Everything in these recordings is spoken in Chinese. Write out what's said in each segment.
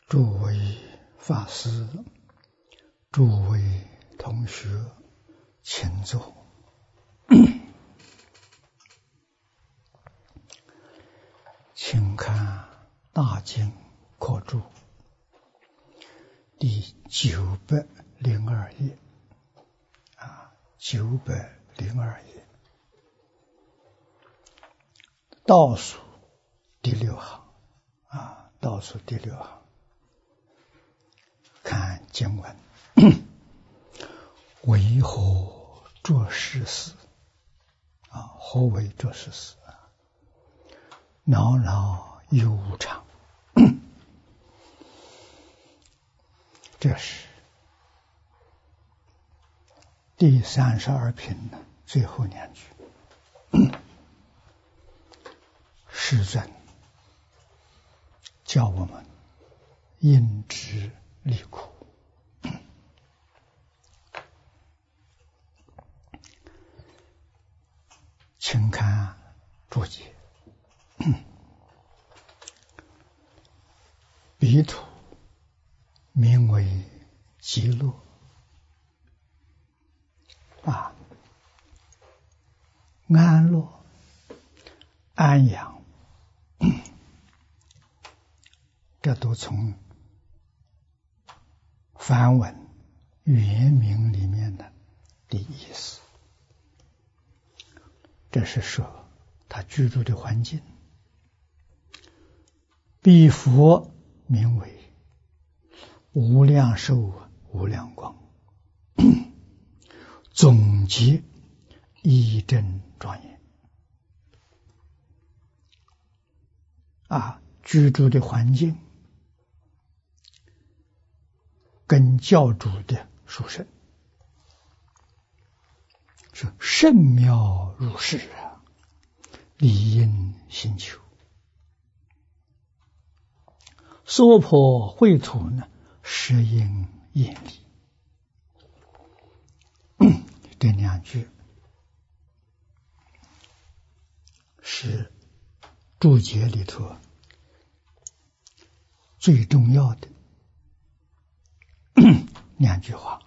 诸位法师，诸位同学，请坐。请看《大经课注》第902页，902页，倒数第6行倒数第6行，看经文。为何作是事？何为作是事？恼恼又无常。这是第32品的最后2句。世尊叫我们因之离苦。请看注解。彼土名为极乐，安乐、安养，这都从梵文原名里面的意思。这是说他居住的环境。彼佛名为无量寿无量光，总结义正庄严。居住的环境跟教主的殊胜，是甚妙如是理应心求。娑婆秽土呢，实应业力。这2句是注解里头最重要的2句话。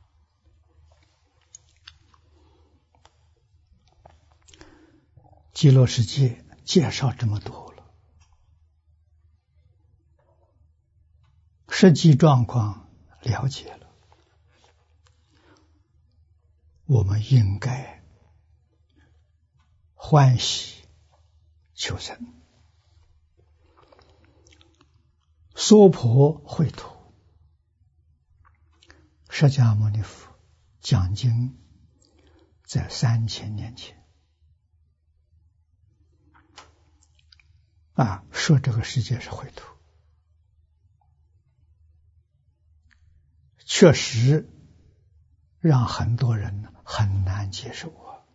极乐世界介绍这么多了，实际状况了解了，我们应该欢喜求生。娑婆秽土，释迦牟尼佛讲经在3000年前说这个世界是秽土，确实让很多人很难接受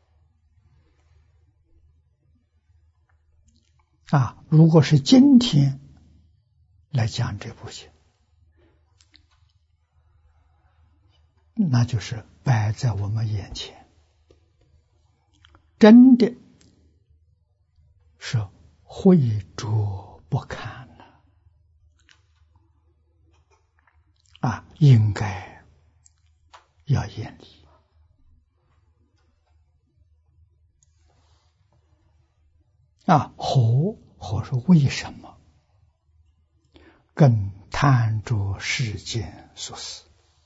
如果是今天来讲这部经，那就是摆在我们眼前，真的是秽浊不堪应该要严厉。何说为什么？更贪着世间所思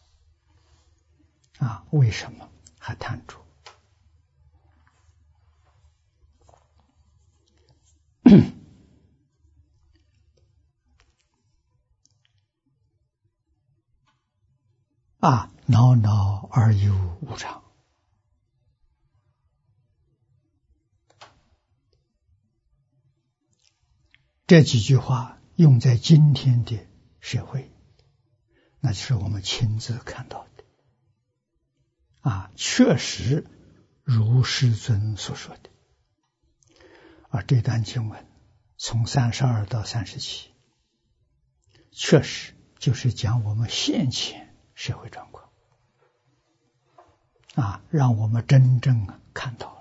为什么还贪着？恼恼而又无常。这几句话用在今天的社会，那就是我们亲自看到的确实如世尊所说的。而这段经文从32到37，确实就是讲我们现前社会状况让我们真正看到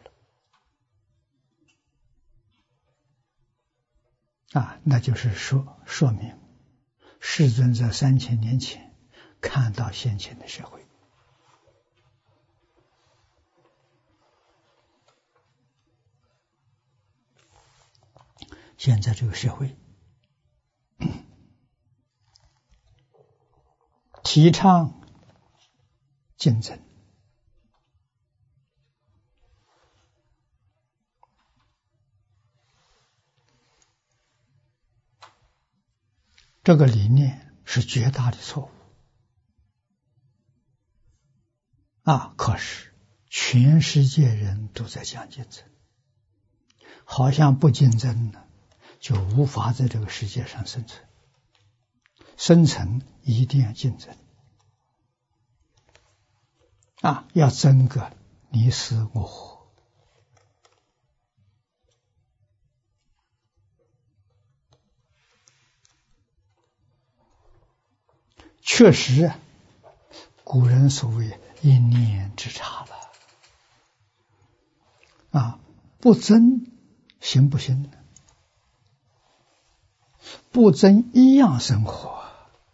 了那就是说明世尊在3000年前看到先前的社会，现在这个社会提倡竞争，这个理念是绝大的错误可是全世界人都在讲竞争，好像不竞争呢就无法在这个世界上生存，生存一定要竞争要争个你死我活。确实古人所谓一念之差了不争行不行呢？不争一样生活，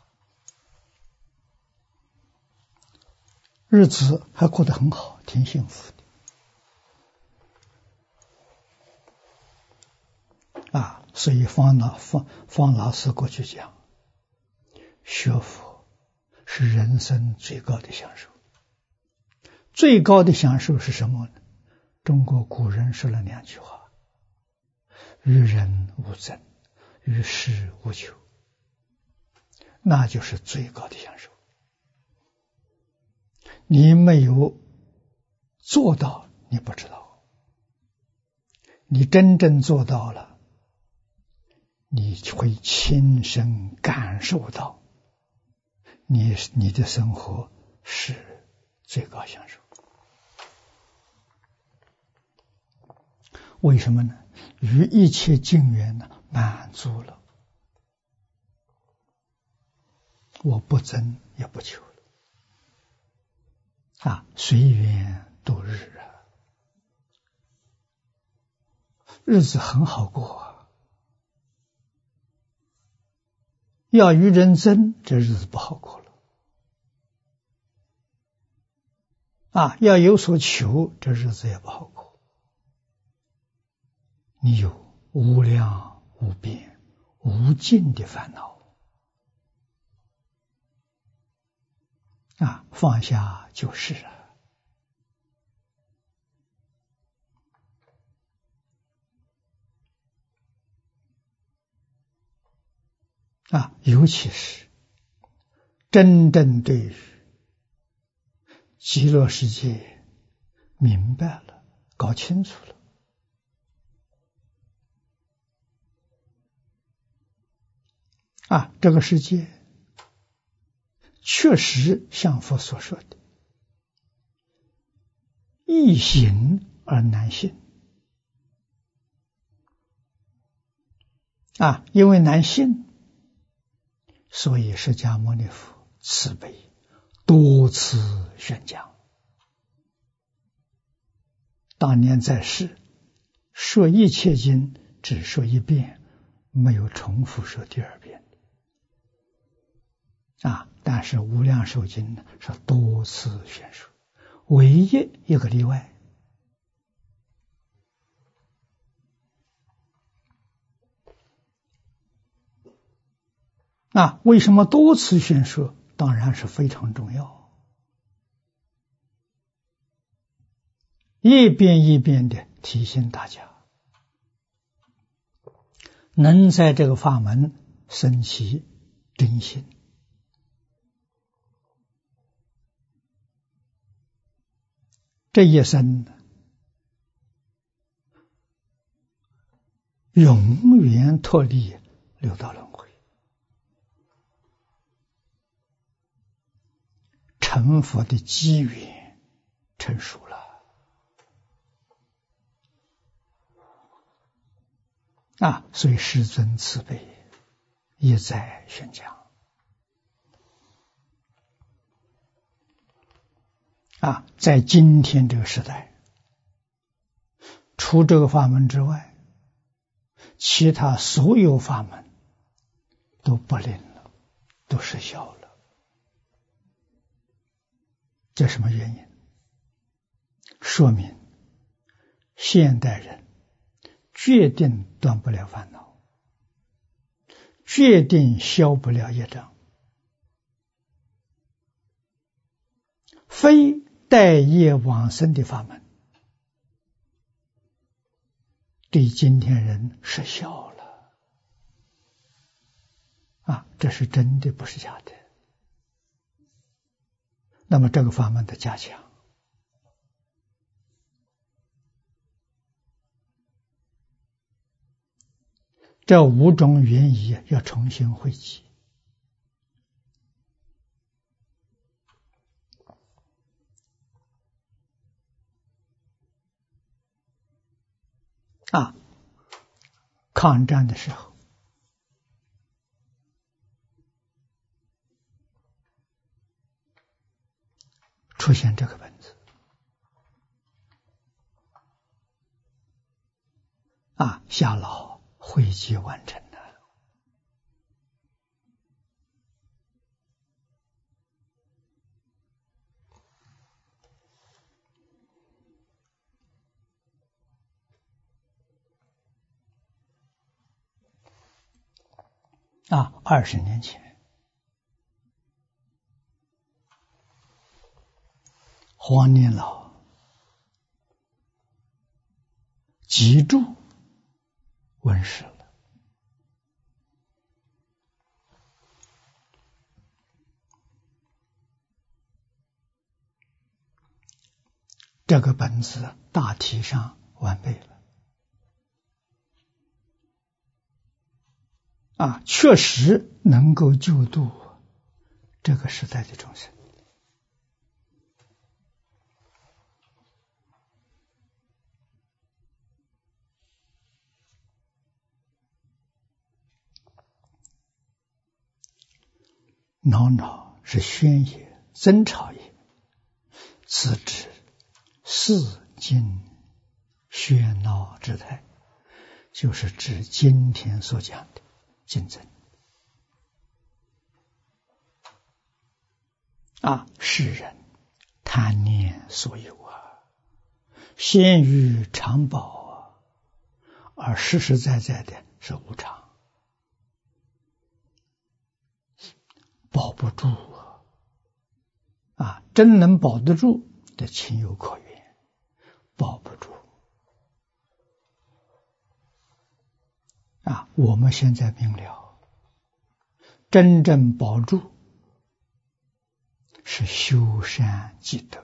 日子还过得很好，挺幸福的所以方老师过去讲，学佛是人生最高的享受。最高的享受是什么呢？中国古人说了2句话：与人无争，与世无求，那就是最高的享受。你没有做到，你不知道；你真正做到了，你会亲身感受到你的生活是最高享受。为什么呢？与一切境缘满足了，我不争也不求了随缘度日日子很好过要与人争，这日子不好过了要有所求，这日子也不好过。你有无量无边无尽的烦恼放下就是尤其是真正对于极乐世界明白了，搞清楚了这个世界确实像佛所说的易行而难信因为难信，所以释迦牟尼佛慈悲多次宣讲。当年在世说一切经只说一遍，没有重复说第二遍但是无量寿经呢是多次宣说，唯一一个例外为什么多次宣说？当然是非常重要，一遍一遍的提醒大家，能在这个法门生起真心这一生永远脱离六道轮回，成佛的机缘成熟了所以世尊慈悲一再宣讲在今天这个时代，除这个法门之外，其他所有法门都不灵了都失效了。这什么原因？说明现代人决定断不了烦恼，决定消不了业障，非待业往生的法门，对今天人失效了。这是真的，不是假的。那么这个法门的加强，这5种原因要重新汇集。抗战的时候，出现这个本子夏老汇集完成的20年前，黄念老集注问世了。这个本子大体上完备了，确实能够救度这个时代的众生。恼恼是宣也，争吵也，此指世经喧闹之态，就是指今天所讲的竞争。世人贪念所有先于常保而实实在在的是无常，保不住真能保得住的情有可原，保不住我们现在明了，真正保住是修善积德，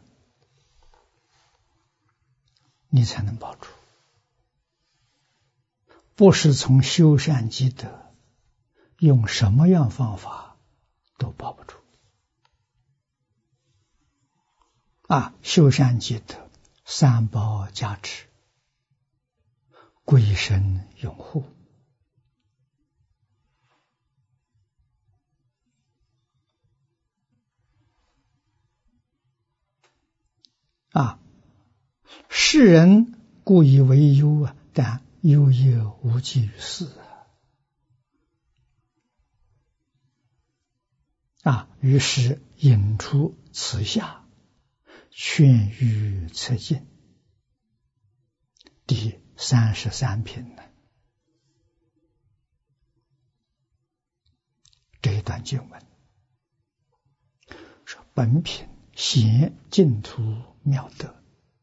你才能保住，不是从修善积德用什么样方法都保不住修善积德，三宝加持，归身拥护世人故以为忧但忧也无济于事于是引出此下，劝喻策进，第33品这一段经文说：本品显净土妙德，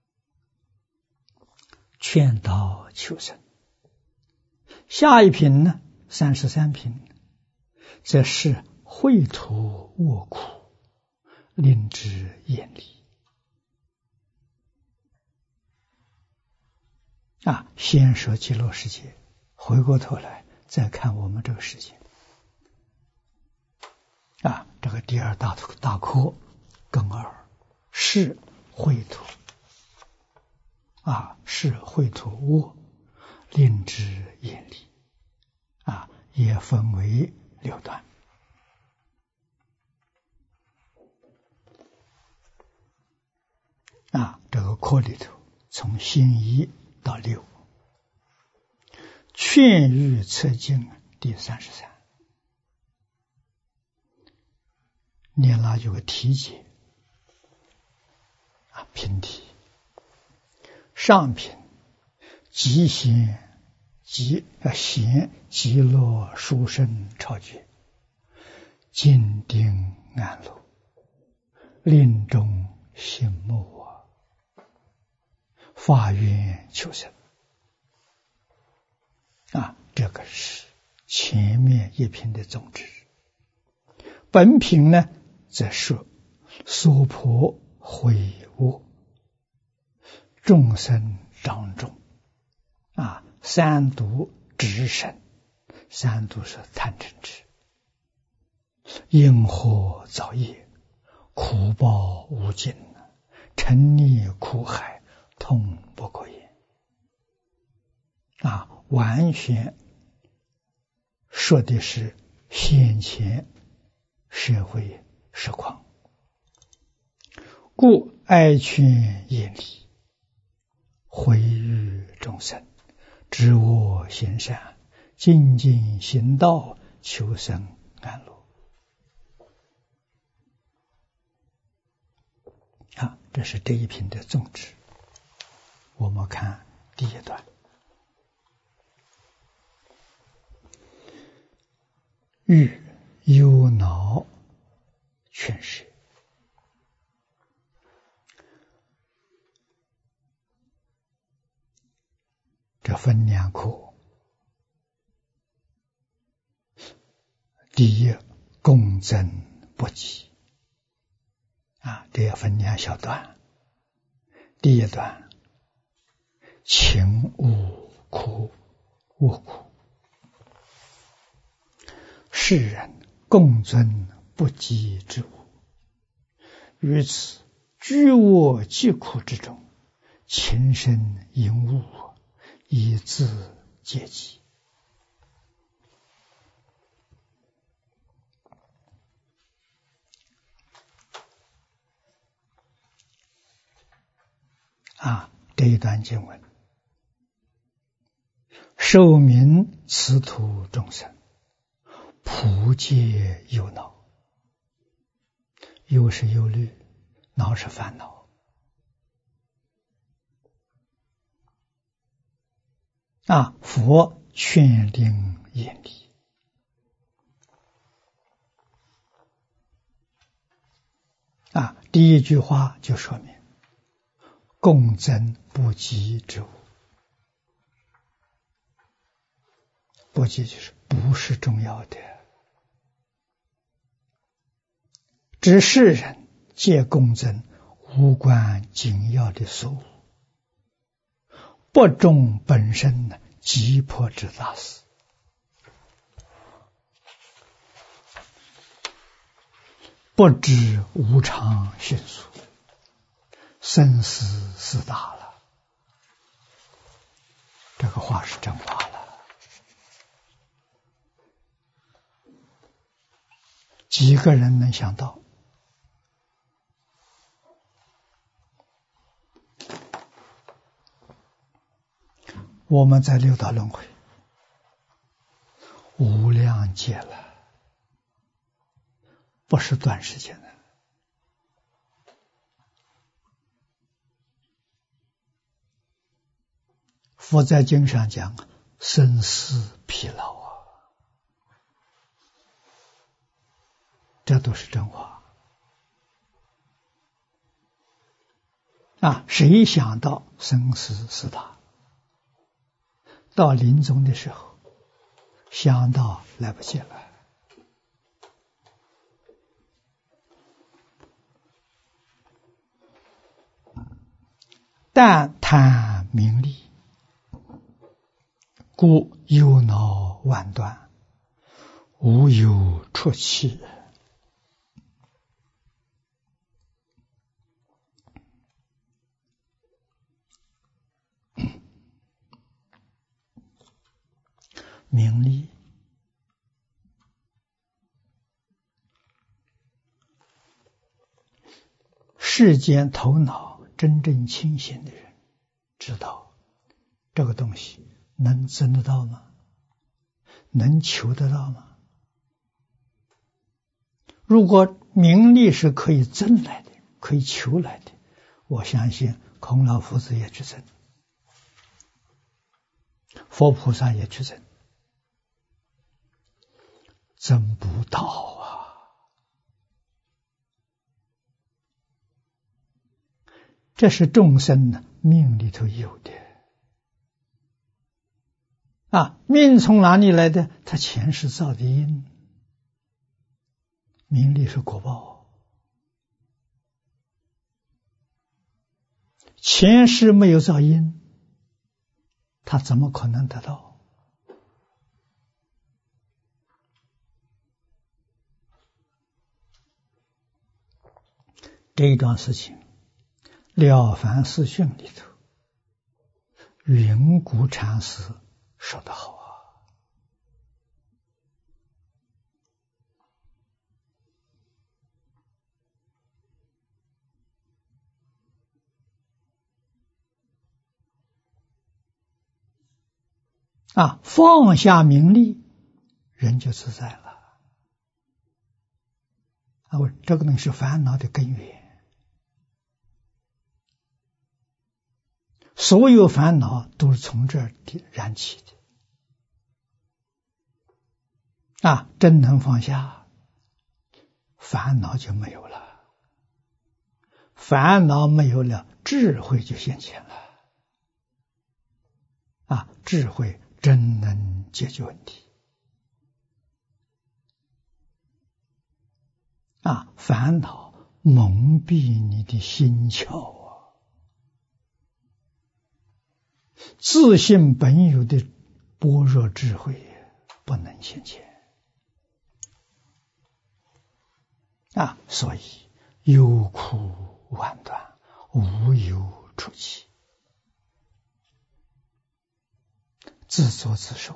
劝导求生。下一品呢，33品，则是秽土卧苦，令之厌离。先说极乐世界，回过头来再看我们这个世界。这个第二大科庚二是秽土是秽土卧，令之厌离也分为6段。这个科里头从心1到6，劝喻策进第33， 念拉有个题解品题，上品极贤极乐殊胜超绝，静定安乐，令众醒目发愿求生这个是前面一品的宗旨。本品呢，则说娑婆毁恶，众生掌众三毒直生，三毒是贪嗔痴，因祸造业，苦报无尽，沉溺苦海，痛不可言完全说的是现前社会实况。故哀劝严厉，毁誉众生，知我行善，精进行道，求生安乐这是这一品的宗旨。我们看第一段，欲忧恼劝世，这分两课。第一，共增不及这要分两小段。第一段，情无苦无苦，世人共尊不及之物，于此居我疾苦之中，情深隐物，以自戒己这一段经文，受名此土众生，普皆忧恼。忧是忧虑，恼是烦恼佛劝令严厉第一句话就说明共增不及之物，不及就是不是重要的，指世人皆共增无关紧要的所物，不重本身急迫之大事。不知无常迅速，生死事大了。这个话是真话了。几个人能想到？我们在六道轮回无量劫了，不是短时间的。佛在经上讲生死疲劳这都是真话谁想到生死事大？到临终的时候想到来不及了。但贪名利，故忧恼万端，无有出期。名利世间头脑真正清醒的人知道这个东西能争得到吗？能求得到吗？如果名利是可以争来的，可以求来的。我相信孔老夫子也去争，佛菩萨也去争，争不到啊！这是众生的命里头有的啊！命从哪里来的？他前世造的因，名利是果报，前世没有造因，他怎么可能得到？这一桩事情，《了凡四训》里头，云谷禅师说得好啊！放下名利，人就自在了。这个东西是烦恼的根源。所有烦恼都是从这儿燃起的真能放下，烦恼就没有了，烦恼没有了，智慧就现前了智慧真能解决问题烦恼蒙蔽你的心窍自信本有的般若智慧不能现前所以忧苦万端，无有出期，自作自受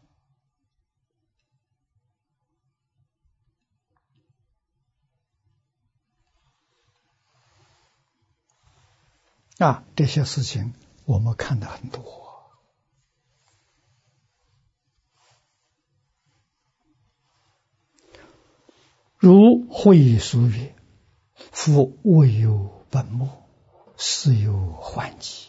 这些事情我们看得很多。如慧疏曰：夫未有本末，实有幻迹，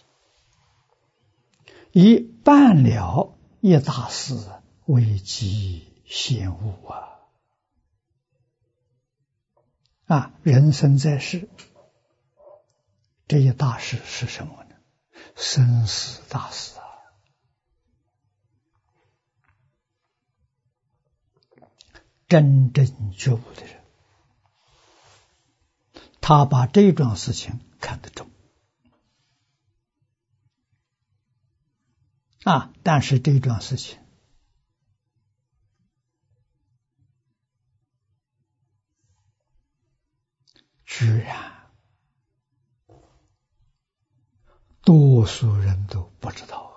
以半了一大事为极先悟人生在世，这一大事是什么呢？生死大事真正觉悟的人，他把这桩事情看得重但是这桩事情居然多数人都不知道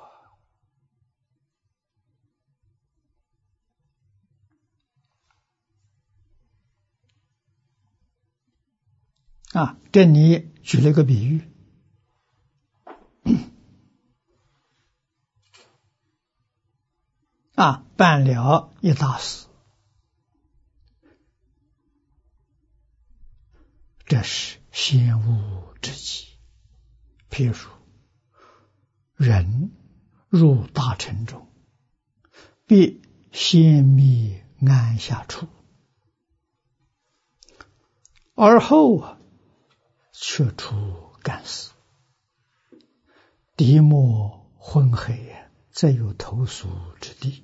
这里举了个比喻办了一大事，这是先悟之际。譬如人入大城中，必先觅安下处，而后却出干死，地末昏黑，则有投宿之地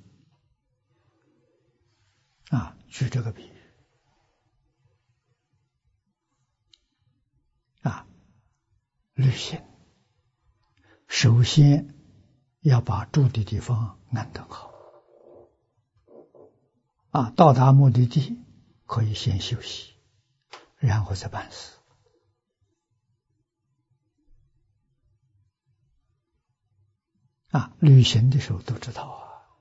举这个比喻旅行首先要把住的地方安顿好到达目的地可以先休息，然后再办事旅行的时候都知道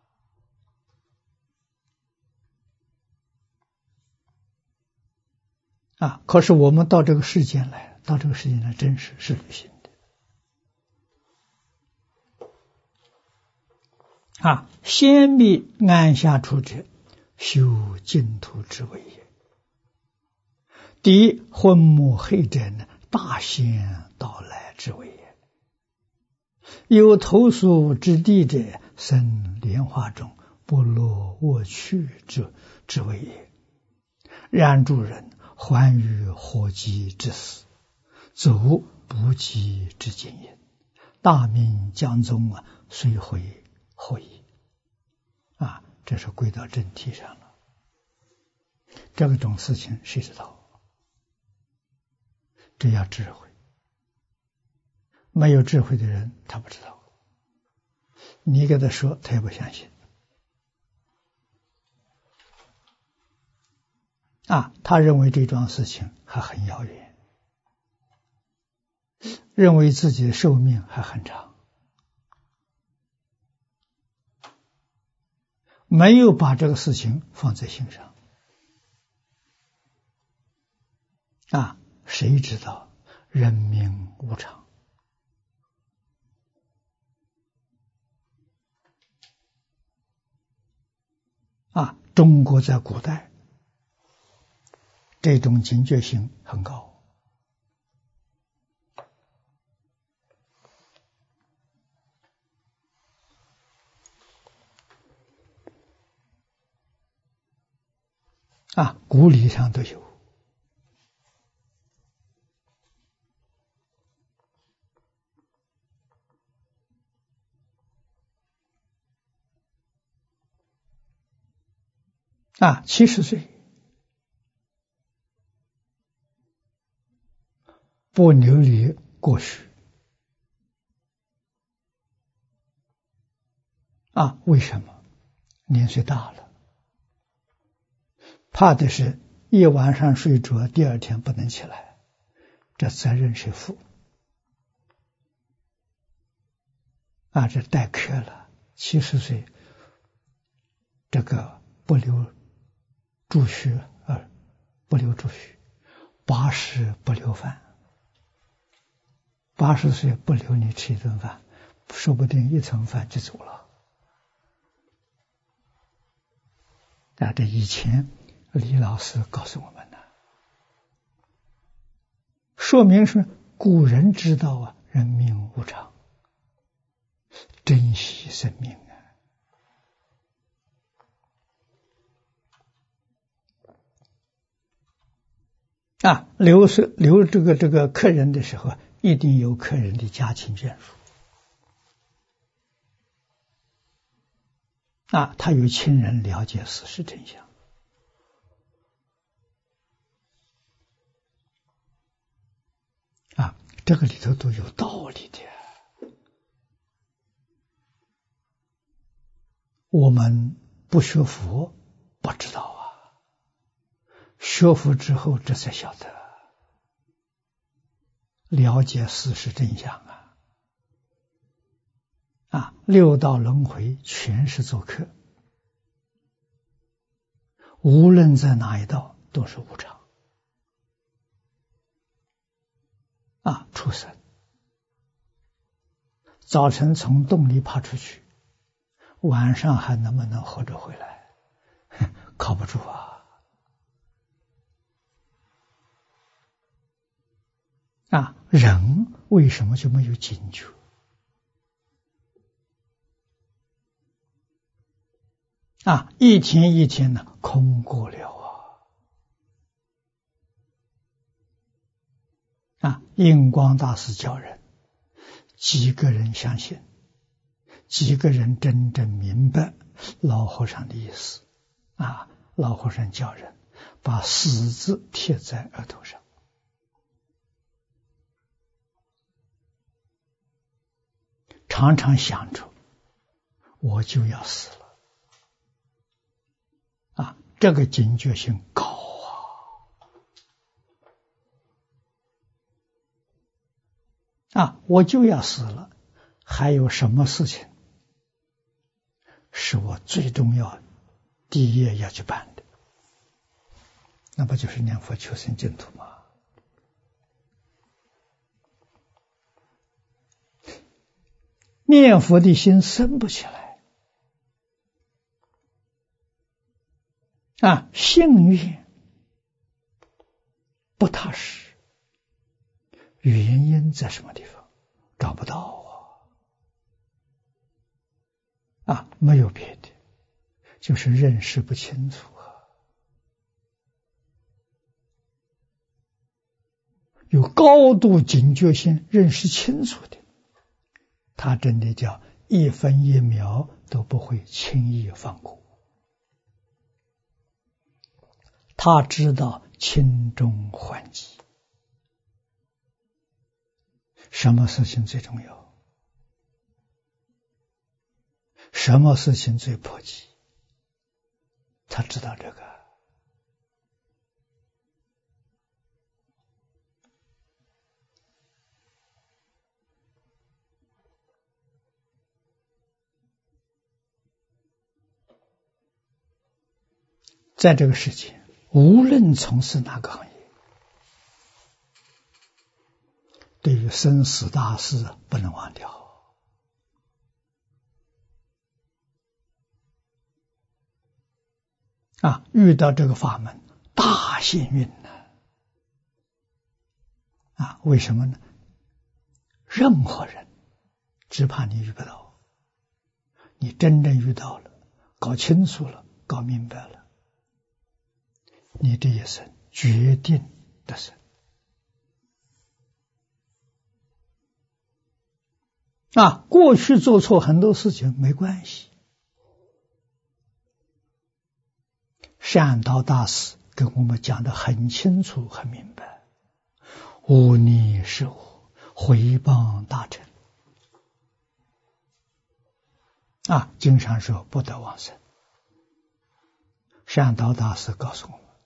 可是我们到这个世间来，真是旅行的先觅安下处者，修净土之谓也。 敌昏目黑者呢，大仙到来之谓也。有投宿之地者，生莲花中，不落卧去之谓也。然诸人还于火鸡之死，走不及之经也。大明将宗虽毁后矣。这是归到正题上了。这种事情谁知道？这要智慧。没有智慧的人他不知道，你给他说他也不相信。他认为这桩事情还很遥远，认为自己的寿命还很长，没有把这个事情放在心上。谁知道人命无常？中国在古代这种警觉性很高。古礼上都有。70岁不流离过去。为什么？年岁大了，怕的是一晚上睡着，第二天不能起来，这责任谁负？这待客了。70岁这个不留住须，不留住须，80不留饭，80岁不留你吃一顿饭，说不定一层饭就走了。这以前李老师告诉我们的，说明是古人知道人命无常，珍惜生命留这个客人的时候，一定有客人的家亲眷属他有亲人了解事实真相这个里头都有道理的。我们不学佛不知道学佛之后这才晓得，了解事实真相六道轮回全是做客，无论在哪一道都是无常畜生早晨从洞里爬出去，晚上还能不能活着回来？靠不住人为什么就没有警觉？一天一天呢，空过了印光大师教人，几个人相信，几个人真正明白老和尚的意思老和尚教人把死字贴在额头上，常常想着我就要死了这个警觉性高我就要死了，还有什么事情是我最重要第一页要去办的？那不就是念佛求生净土吗？念佛的心生不起来幸运不踏实，原因在什么地方？找不到没有别的，就是认识不清楚有高度警觉性认识清楚的，他真的叫一分一秒都不会轻易放过。他知道轻重缓急，什么事情最重要，什么事情最迫切，他知道这个。在这个世界，无论从事哪个行业，对于生死大事不能忘掉遇到这个法门大幸运为什么呢？任何人只怕你遇不到，你真正遇到了，搞清楚了，搞明白了，你这一生决定得胜过去做错很多事情没关系，善导大师跟我们讲得很清楚很明白，无逆是我，回谤大乘经常说不得往生。善导大师告诉我们，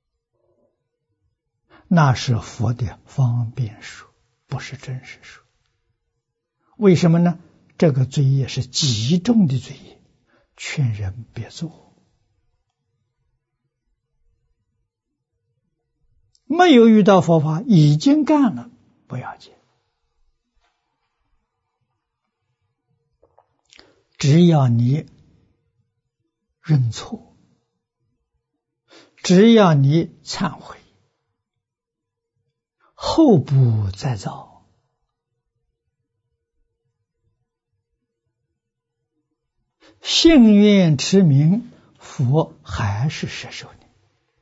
那是佛的方便说，不是真实说。为什么呢？这个罪业是极重的罪业，劝人别做。没有遇到佛法，已经干了，不要紧。只要你认错，只要你忏悔，后不再造，信愿持名，佛还是摄受你。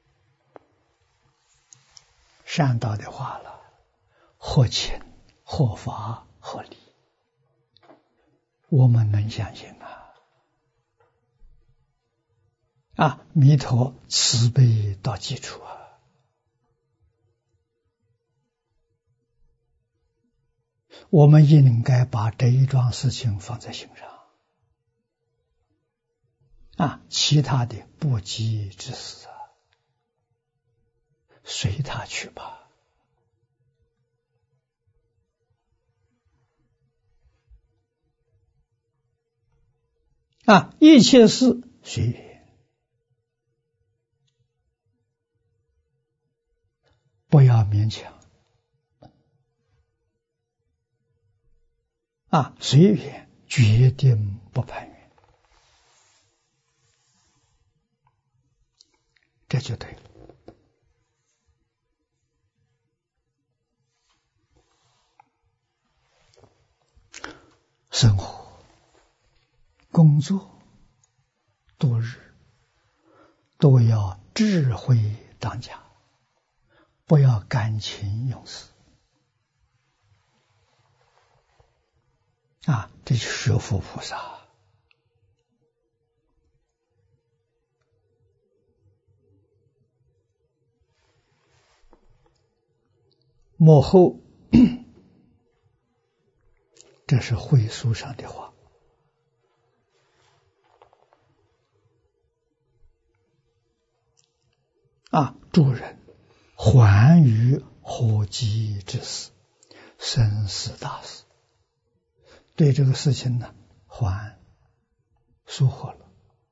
善导的话了，或情或法或理，我们能相信弥陀慈悲到基础我们应该把这一桩事情放在心上其他的不急之事随他去吧。一切事随缘，不要勉强随缘，决定不攀缘，这就对了。生活、工作、度日都要智慧当家，不要感情用事这是学佛菩萨。幕后这是会书上的话助人还于火急之事，生死大事，对这个事情呢还疏忽了，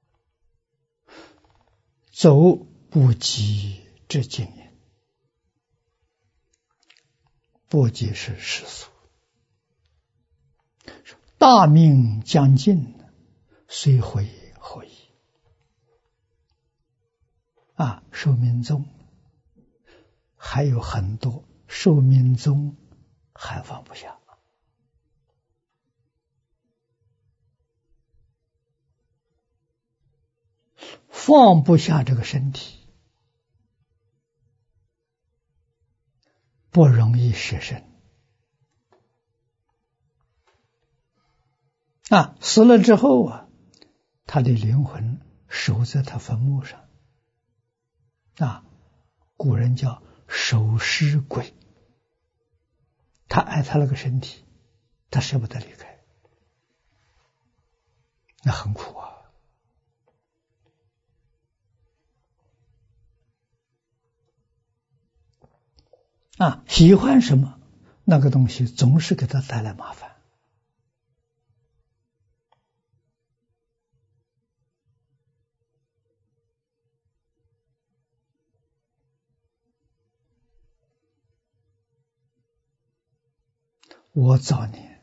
走不及之经验，不及是世俗，大命将尽，虽悔何已寿命终， 还有很多寿命中还放不下。放不下这个身体，不容易舍身。死了之后他的灵魂守在他坟墓上。古人叫守尸鬼。他爱他那个身体，他舍不得离开，那很苦喜欢什么，那个东西总是给他带来麻烦。我早年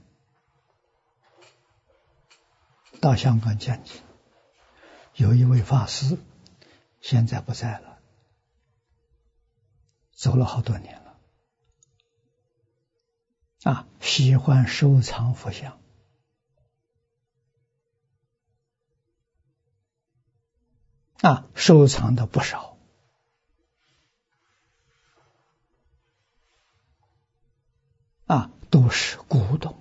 到香港讲经，有一位法师，现在不在了，走了好多年了。喜欢收藏佛像，收藏的不少。都是古董，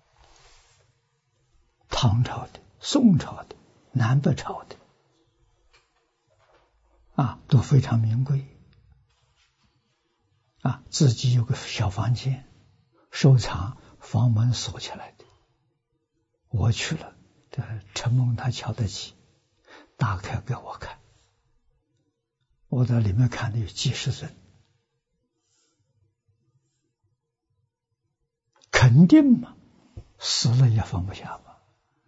唐朝的、宋朝的、南北朝的，都非常名贵。自己有个小房间，收藏，房门锁起来的。我去了，陈梦他瞧得起，打开给我看，我在里面看的有几十尊。肯定嘛，死了也放不下嘛。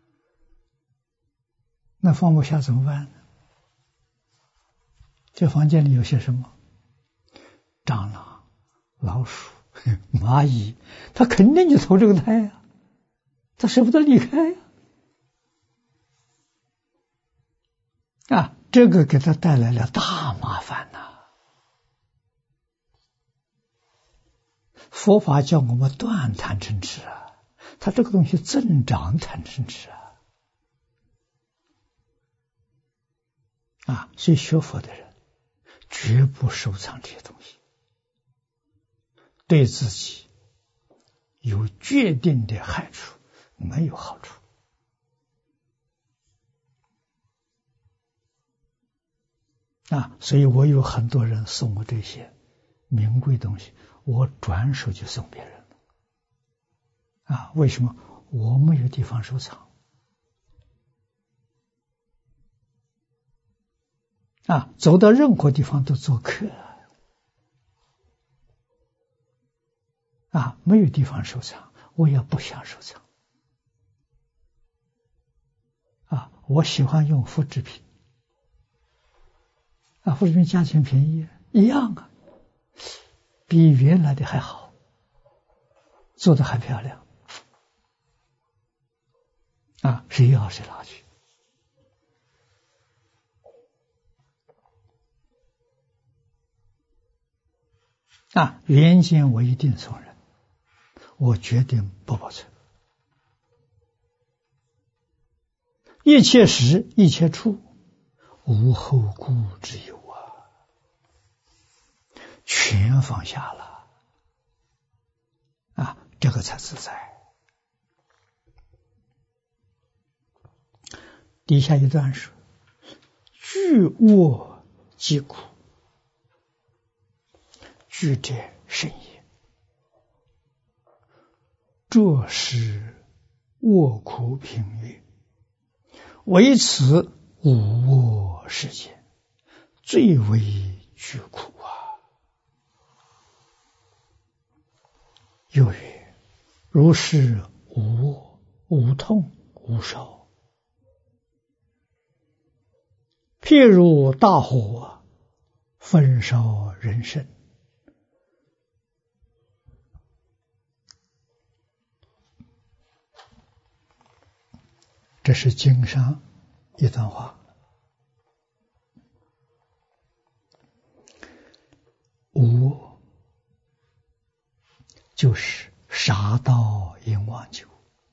那放不下怎么办呢？这房间里有些什么？蟑螂、老鼠、蚂蚁，他肯定就投这个胎呀，他舍不得离开呀。这个给他带来了大麻烦呐。佛法叫我们断贪嗔痴他这个东西增长贪嗔痴所以学佛的人绝不收藏这些东西，对自己有决定的害处，没有好处。所以我有很多人送我这些名贵东西，我转手就送别人了。为什么？我没有地方收藏。走到任何地方都做客没有地方收藏，我也不想收藏。我喜欢用复制品。复制品价钱便宜，一样比原来的还好，做的还漂亮。谁要谁拿去。原件我一定送人，我决定不保存。一切时一切处，无后顾之忧全放下了这个才自在。底下一段说：具卧即苦，具者甚也，这是卧苦品曰，唯此五卧世间，最为具苦又曰：如是无卧，无痛，无烧。譬如大火焚烧人身，这是经上一段话。无就是杀盗淫妄酒。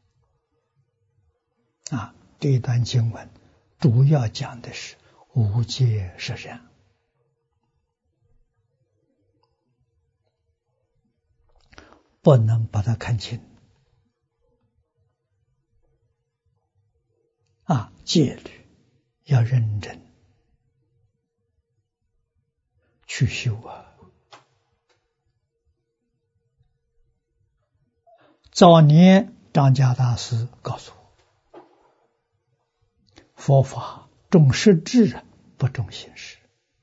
这一段经文主要讲的是无戒十善。不能把它看清。戒律要认真去修早年张家大师告诉我，佛法重实质，不重形式。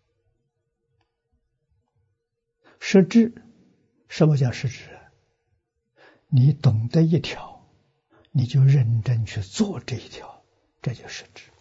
实质，什么叫实质？你懂得一条，你就认真去做这一条，这就实质。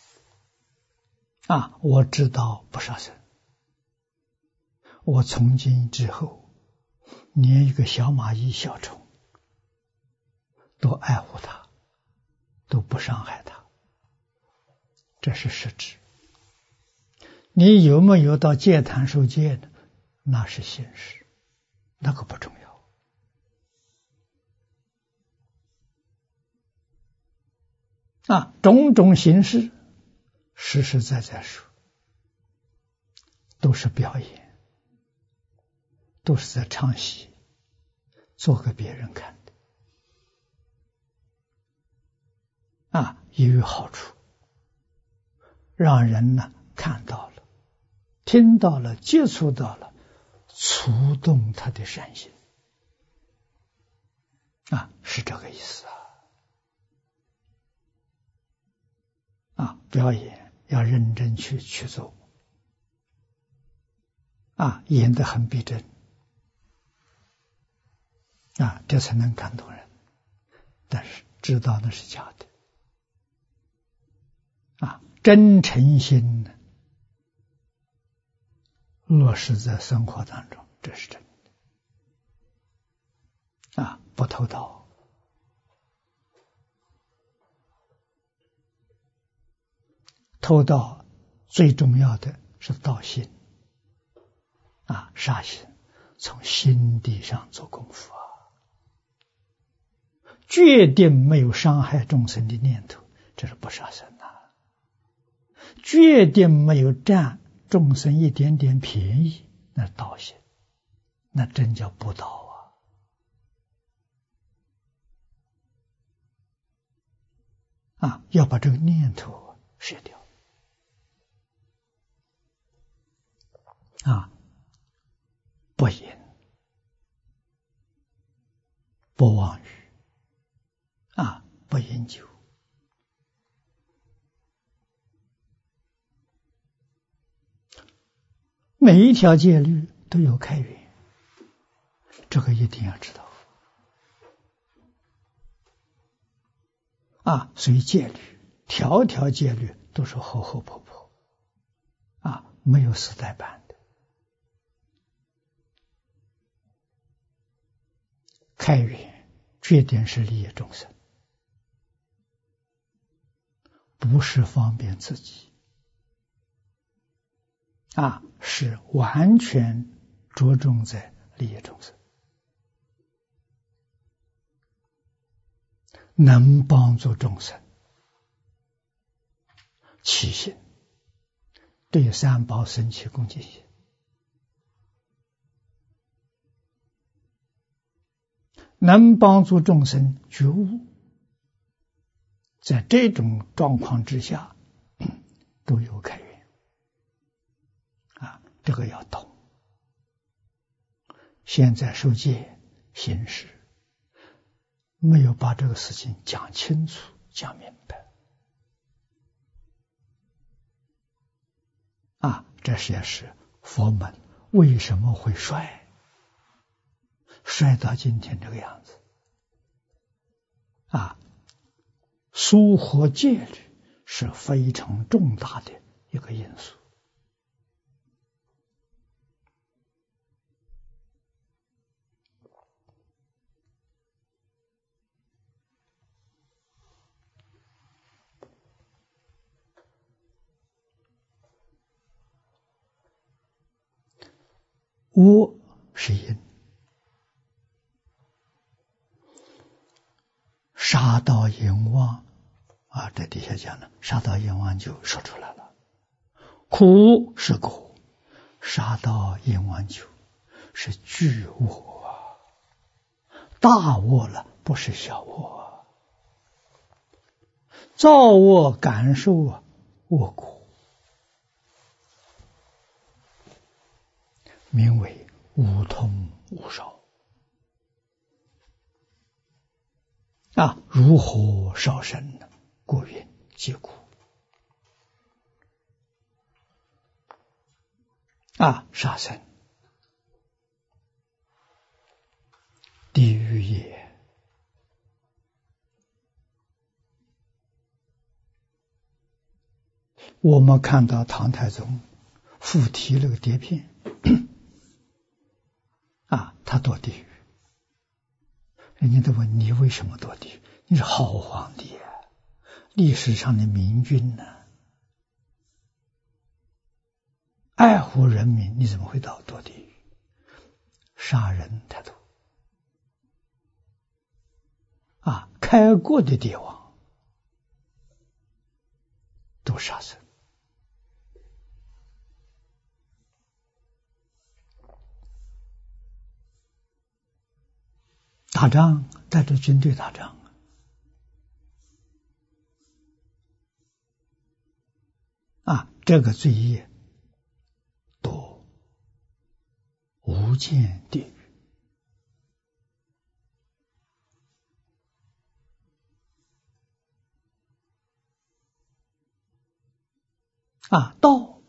我知道不杀生，我从今之后，连一个小蚂蚁、小虫都爱护它，都不伤害它，这是实质。你有没有到戒坛受戒呢？那是形式，那个不重要。种种形式，实实在在说，都是表演，都是在唱戏，做给别人看的。也有好处，让人呢看到了、听到了、接触到了，触动他的善心。是这个意思表演要认真去做。演得很逼真。这才能感动人。但是知道那是假的。真诚心呢，落实在生活当中，这是真的。不偷盗，偷盗最重要的是盗心，杀心，从心地上做功夫决定没有伤害众生的念头，这是不杀生决定没有占众生一点点便宜，那是盗心，那真叫不盗要把这个念头舍掉不淫，不妄语，不饮酒。每一条戒律都有开源，这个一定要知道。所以戒律，条条戒律都是厚厚薄薄，没有死带板的。开源决定是利益众生，不是方便自己，是完全着重在利益众生，能帮助众生起心，对三宝生起恭敬心，能帮助众生觉悟，在这种状况之下都有开源。这个要懂。现在受戒行事没有把这个事情讲清楚、讲明白。这也是佛门为什么会衰到今天这个样子。疏忽戒律是非常重大的一个因素。我是因， 杀盗淫妄啊，这底下讲了，杀盗淫妄就说出来了。苦是苦，杀盗淫妄酒是巨恶啊，大恶了，不是小恶啊。造恶感受啊，恶苦，名为无痛无少啊，如火烧身呢，故云皆苦啊，杀生地狱也。我们看到唐太宗附题那个碟片啊，他堕地狱，人家都问你为什么堕地狱？你是好皇帝啊，历史上的明君呢、爱护人民，你怎么会堕地狱？杀人太多啊，开国的帝王都杀生。打仗带着军队打仗啊，这个罪业多无间地狱啊，道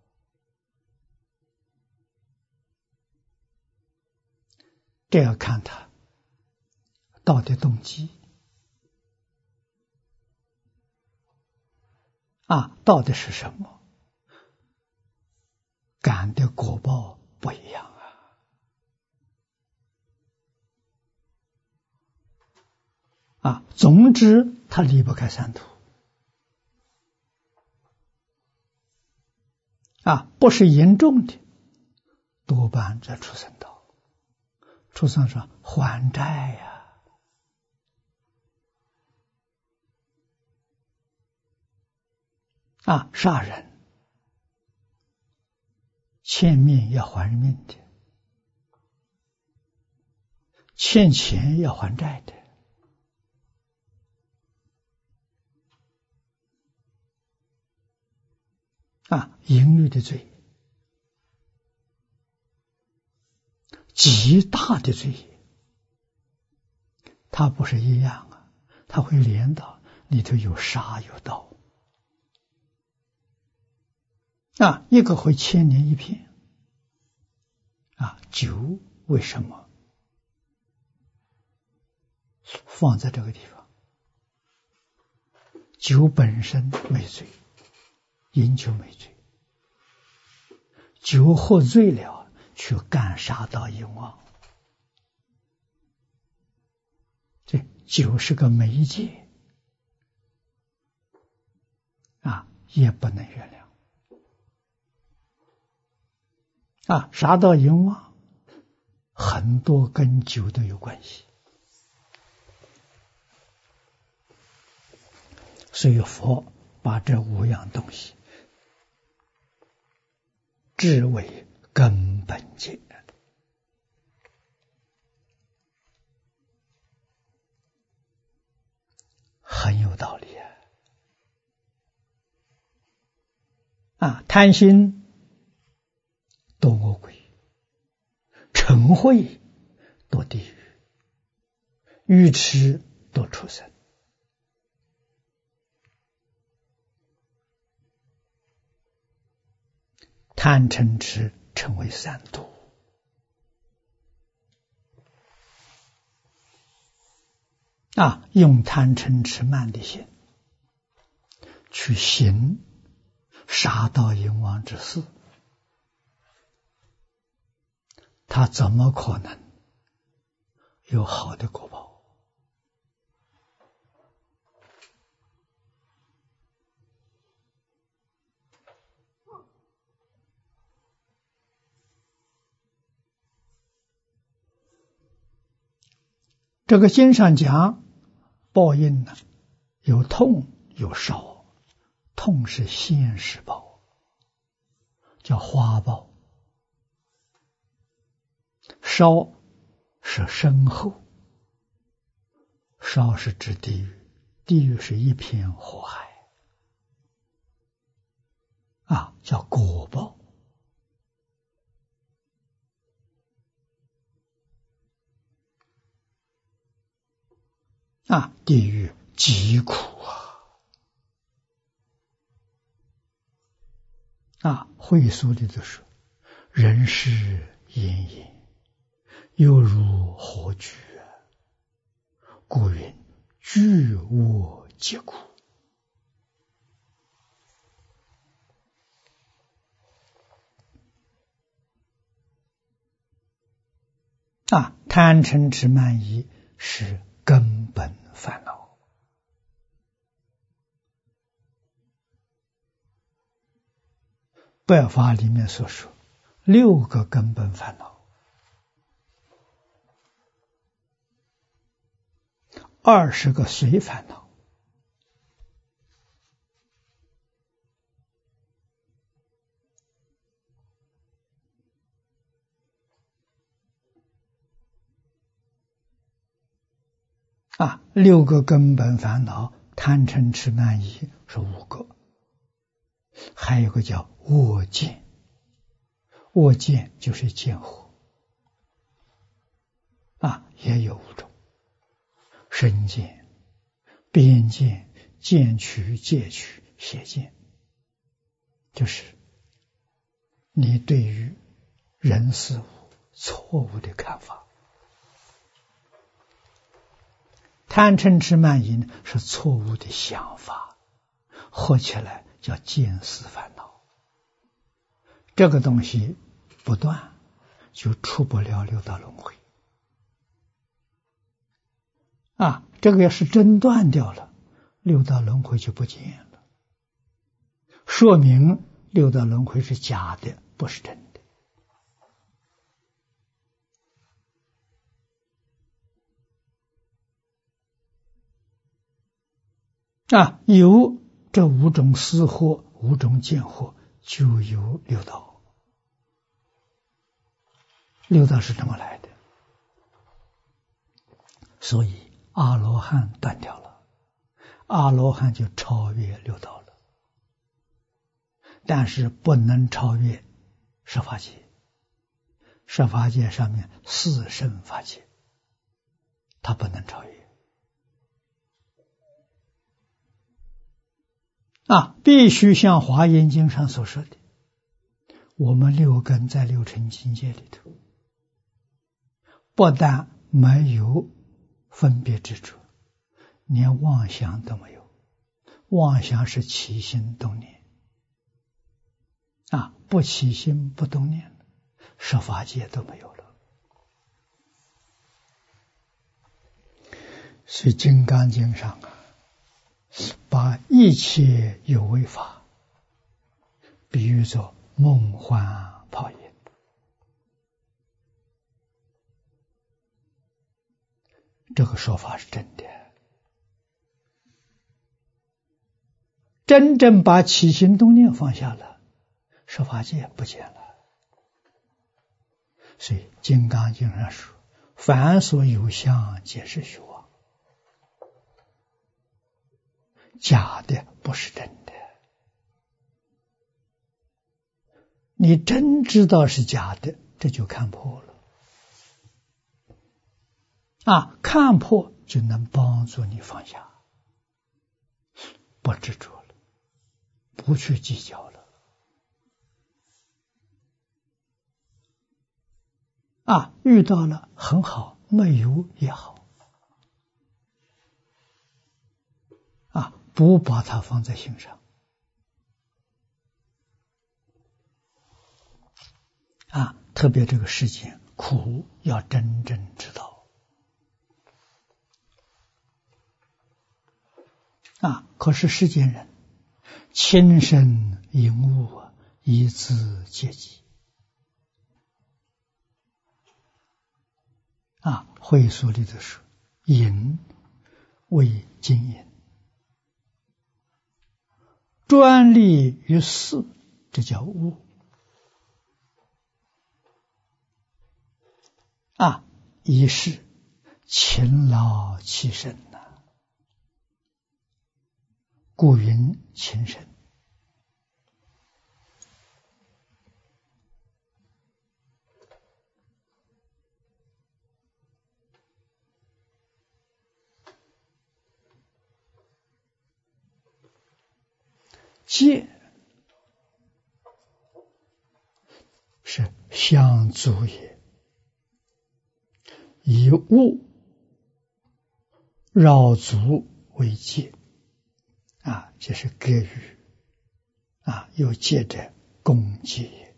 这要看他道的动机啊，道的是什么？感的果报不一样啊。总之，他离不开三途啊，不是严重的，多半在畜生道。畜生说还债呀。啊，杀人欠命要还命的，欠钱要还债的啊，淫欲的罪，极大的罪业，它不是一样啊，它会连到里头有杀有盗啊，一个会千年一片啊。酒为什么放在这个地方？酒本身没罪，饮酒没罪，酒喝醉了去干杀盗淫妄，这酒是个媒介啊，也不能原谅啊。杀盗淫妄很多跟酒都有关系，所以佛把这五样东西治为根本戒，很有道理啊。贪心堕恶鬼，嗔恚堕地狱，愚痴堕畜生。贪嗔痴成为三毒啊，用贪嗔痴慢的心去行杀盗淫妄之事，他怎么可能有好的果报？这个经上讲， 报应呢，有痛有烧，痛是现世报，叫花报；烧是身后，烧是指地狱，地狱是一片火海叫果报。地狱极苦会所里头说，人世炎炎，犹如火炬，故云巨恶极苦。贪嗔痴慢疑是根本烦恼。百法里面所说6个根本烦恼，20个随烦恼。6个根本烦恼，贪嗔痴慢疑是5个，还有个叫恶见。恶见就是见惑也有5种：身见、边见、见取、戒取、邪见，就是你对于人事物错误的看法。贪嗔痴慢疑呢是错误的想法，合起来叫见思烦恼。这个东西不断，就出不了6道轮回。这个要是真断掉了，6道轮回就不见了，说明6道轮回是假的，不是真的。有这5种思惑、5种见惑，就有6道。6道是这么来的，所以阿罗汉断掉了，阿罗汉就超越6道了，但是不能超越十法界。十法界上面4圣法界，他不能超越。必须像《华严经》上所说的，我们6根在6尘境界里头，不但没有分别执着，连妄想都没有。妄想是起心动念不起心不动念，十法界都没有了。所以《金刚经》上把一切有为法比喻作梦幻泡影。这个说法是真的，真正把起心动念放下了，十法界不见了。所以《金刚经》上说，凡所有相，皆是虚妄。假的不是真的，你真知道是假的，这就看破了。看破就能帮助你放下，不执着了，不去计较了。遇到了很好，没有也好。不把它放在心上。特别这个世间苦，要真正知道。可是世间人轻身淫物，以自戒己。会所里头说，淫为经营，专利于事，这叫务。一是勤劳其身呐，故云勤身。戒是相足也，以物绕足为戒这是给予有戒者共戒也。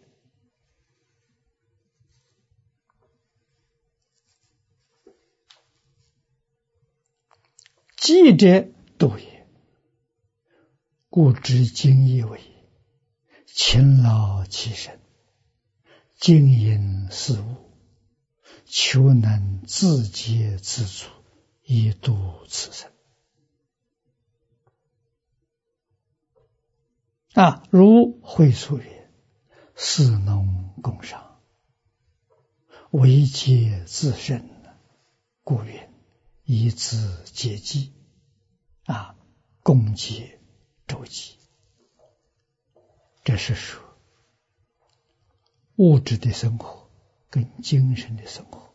戒者度也，故知经义为勤劳其身，经营事务，求能自节自足，以度此生。如会所曰：士农工商，为节自身，故云以资节济共节周济。这是说物质的生活跟精神的生活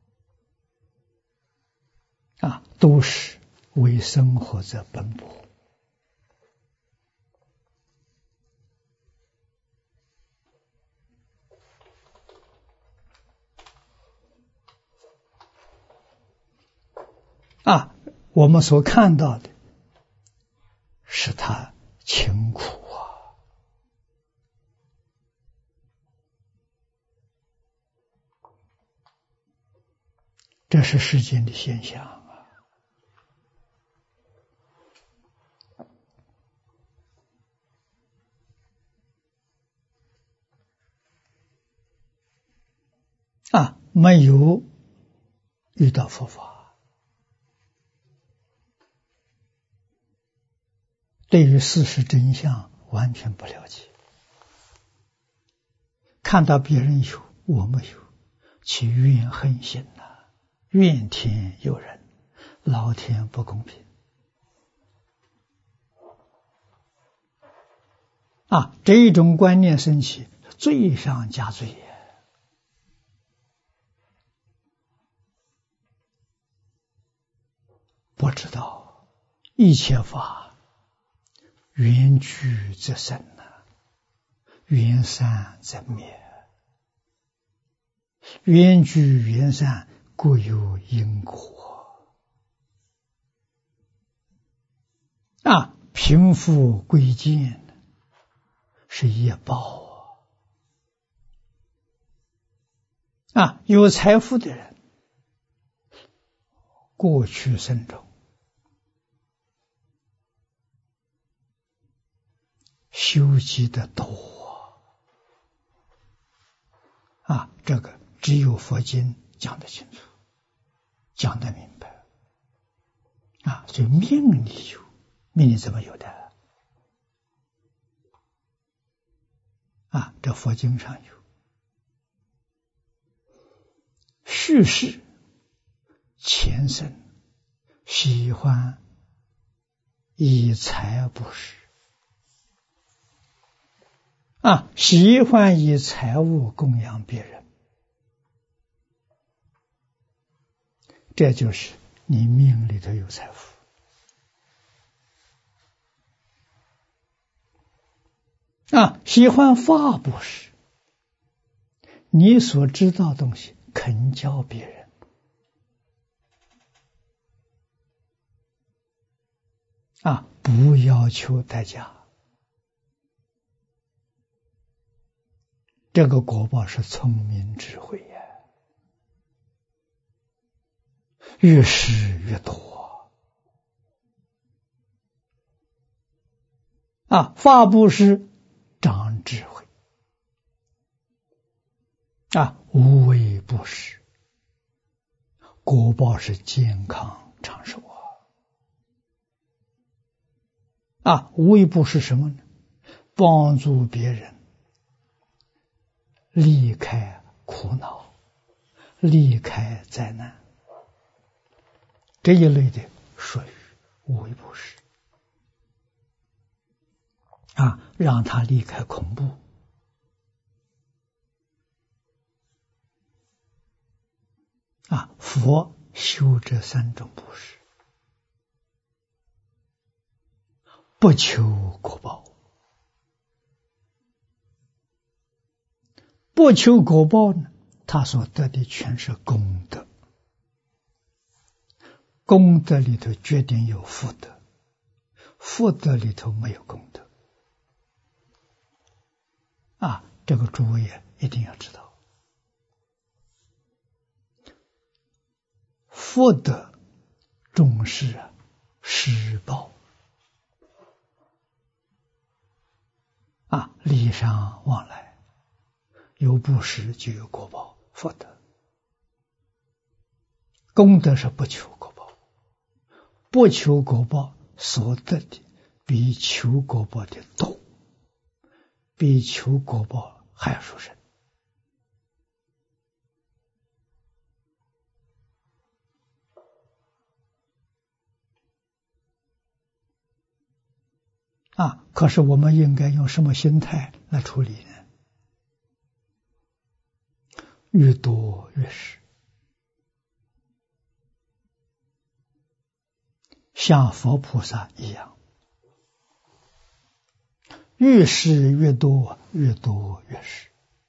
都是为生活者奔波。我们所看到的是他勤苦这是世间的现象没有遇到佛法，对于事实真相完全不了解，看到别人有我没有，其怨恨心怨天尤人，老天不公平这一种观念升起，罪上加罪不知道一切法缘聚则生缘散则灭，缘聚缘散各有因果贫富贵贱是业报有财富的人过去生中修积的多这个只有佛经讲得清楚，讲得明白所以命里有，命里怎么有的这佛经上有。叙事前生喜欢以财布施喜欢以财物供养别人，这就是你命里头有财富喜欢法布施，你所知道的东西肯教别人不要求代价，这个果报是聪明智慧越施越多法布施长智慧无为布施果报是健康长寿无一不是什么呢？帮助别人离开苦恼，离开灾难，这一类的属于无一不是让他离开恐怖。佛修这三种布施，不求果报，不求果报呢，他所得的全是功德，功德里头决定有福德，福德里头没有功德这个诸位一定要知道。福德重视施报礼尚往来，有布施就有果报，福德。功德是不求果报，不求果报所得的比求果报的多，比求果报还要殊胜可是我们应该用什么心态来处理呢？越多越是，像佛菩萨一样，越是越多，越多越是。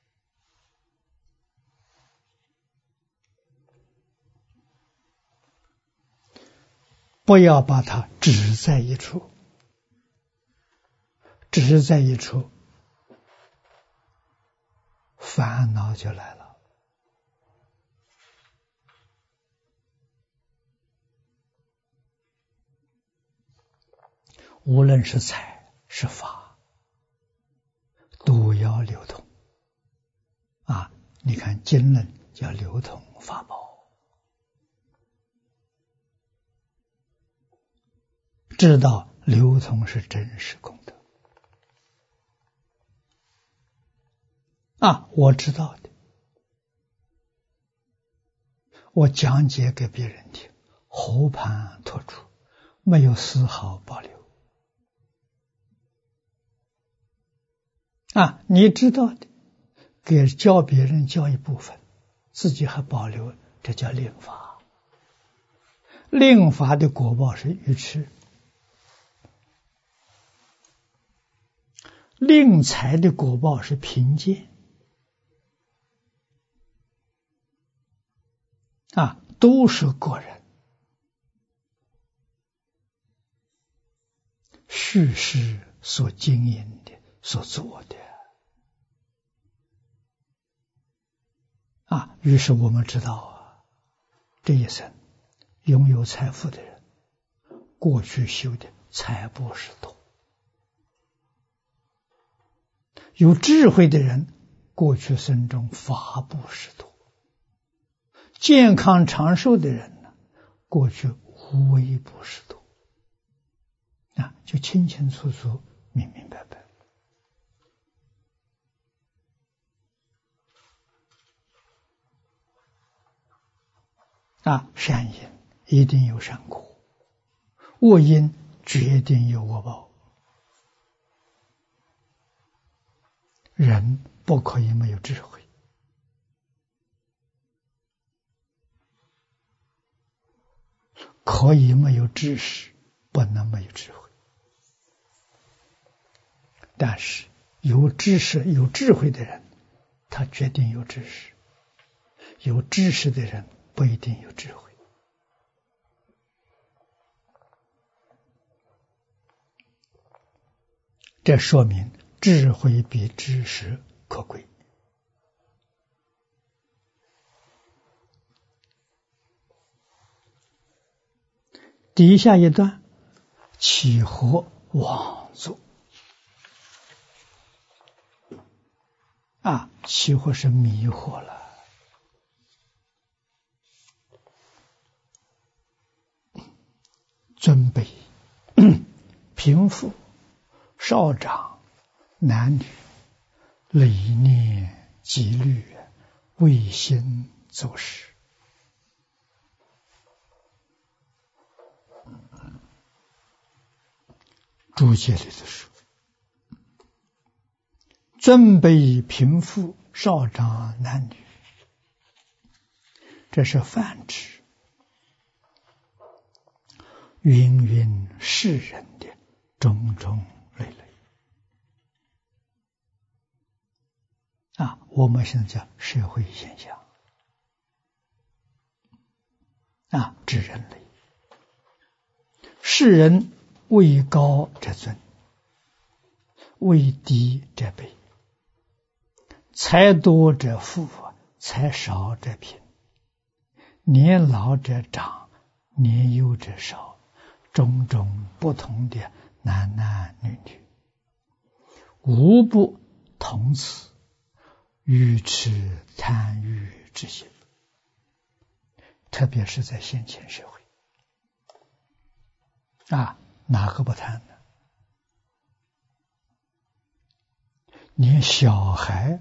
不要把它只在一处，只在一处，烦恼就来了。无论是财是法，都要流通你看经论叫流通法宝，知道流通是真实功德我知道的，我讲解给别人听，和盘托出，没有丝毫保留你知道的，给教别人教一部分，自己还保留，这叫令法。令法的果报是愚痴，令财的果报是贫贱都是个人叙事所经营的，所做的于是我们知道这一生拥有财富的人，过去修的财布施多；有智慧的人，过去生中法布施多；健康长寿的人呢，过去无为布施多就清清楚楚、明明白白。善因一定有善果，恶因决定有恶报。人不可以没有智慧，可以没有知识，不能没有智慧。但是有知识、有智慧的人，他决定有知识；有知识的人不一定有智慧。这说明智慧比知识可贵。底下一段，起惑妄作起惑是迷惑了。尊卑贫富少长男女理念纪律为心做事。注解里头说，尊卑贫富少长男女，这是泛指芸芸世人的种种类类我们现在叫社会现象指人类。世人位高者尊，位低者卑，财多者富，财少者贫，年老者长，年幼者少，种种不同的男男女女，无不同此愚痴贪欲之心。特别是在先前社会哪个不贪呢？连小孩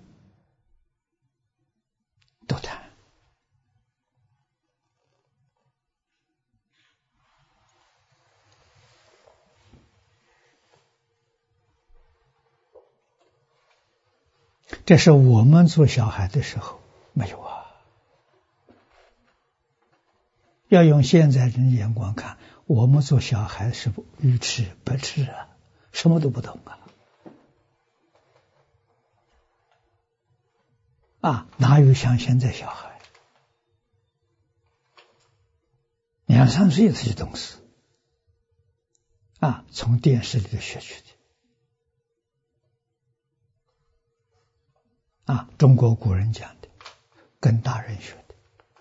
都贪。这是我们做小孩的时候没有要用现在人的眼光看，我们做小孩是不愚痴白痴什么都不懂哪有像现在小孩2、3岁他就懂事从电视里头学去的中国古人讲的，跟大人学的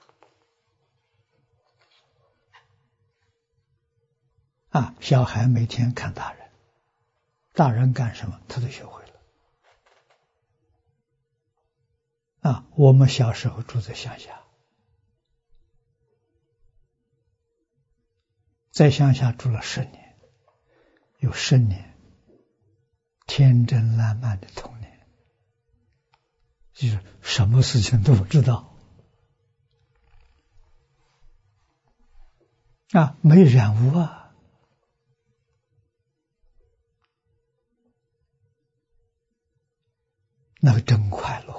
小孩每天看大人，大人干什么他都学会了我们小时候住在乡下，在乡下住了10年，有10年天真烂漫的童年，就是什么事情都不知道没染污那个真快乐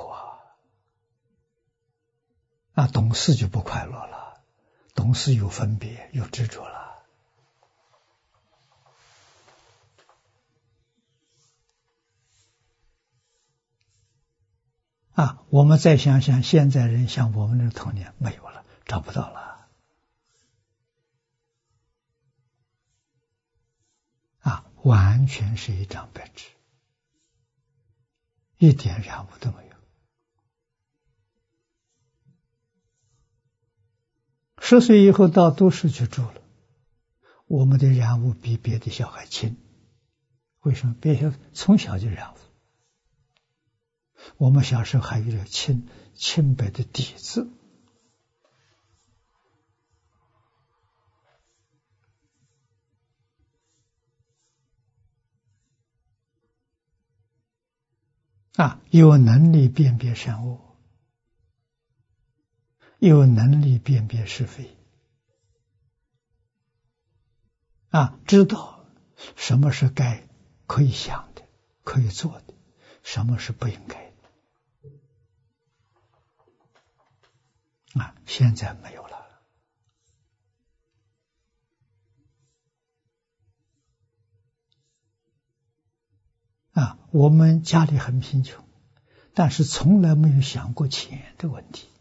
懂事就不快乐了，懂事有分别有执着了我们再想想现在人像我们的童年没有了，找不到了完全是一张白纸，一点染污都没有。10岁以后到都市去住了，我们的染污比别的小孩轻。为什么？别小从小就染污，我们小时候还有点清白的底子有能力辨别善恶，有能力辨别是非知道什么是可以想的可以做的，什么是不应该的现在没有了我们家里很贫穷，但是从来没有想过钱的问题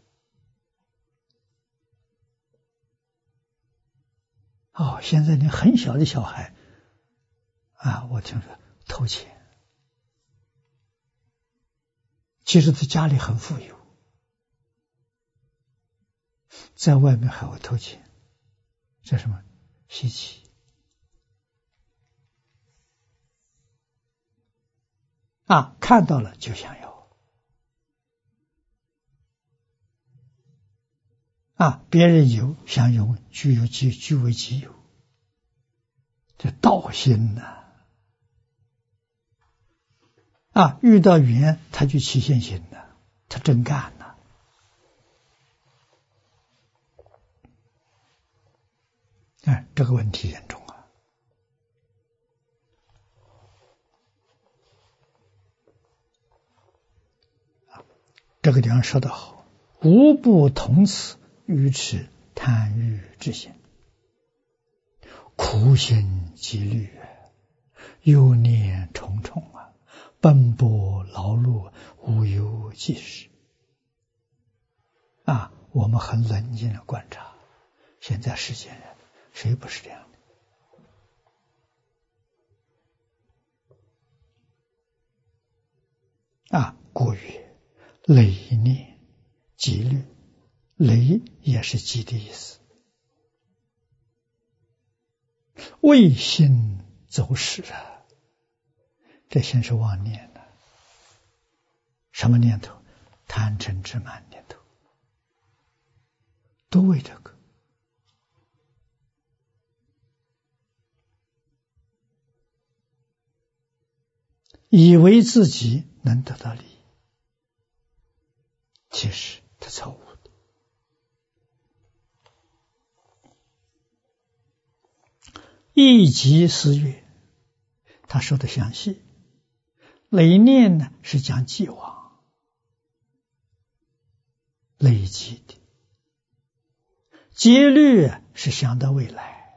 现在你很小的小孩我听说偷钱，其实他家里很富有，在外面还会偷钱，这什么稀奇看到了就想要别人有想用，据为己有，这盗心遇到缘他就起现行了，他真干了。这个问题严重啊！这个地方说得好，无不同此愚痴贪欲之心，苦心积虑，忧念重重奔波劳碌，无有济时。我们很冷静的观察，现在世间人谁不是这样的？故曰累念积虑，累也是积的意思。为心走失这心是妄念的。什么念头？贪嗔痴慢念头，都为这个。以为自己能得到利益，其实他错误的。一即思悦，他说的详细。累念呢是讲既往累积的，节律是想到未来。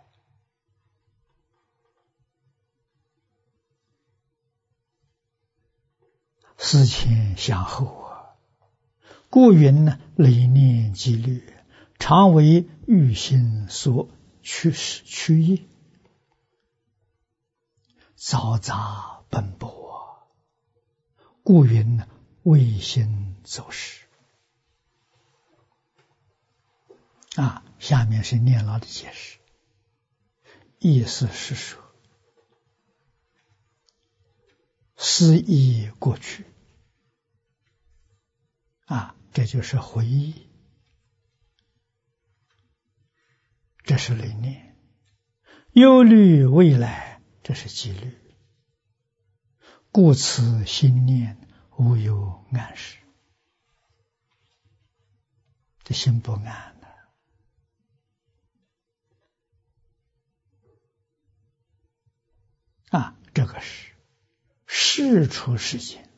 思前想后故云呢，累念积虑，常为欲心所驱役，嘈杂奔波故云呢，为心走失。下面是念老的解释，意思是说，思忆过去这就是回忆，这是累念；忧虑未来，这是积虑。故此心念无有安适，这心不安这个是世出世间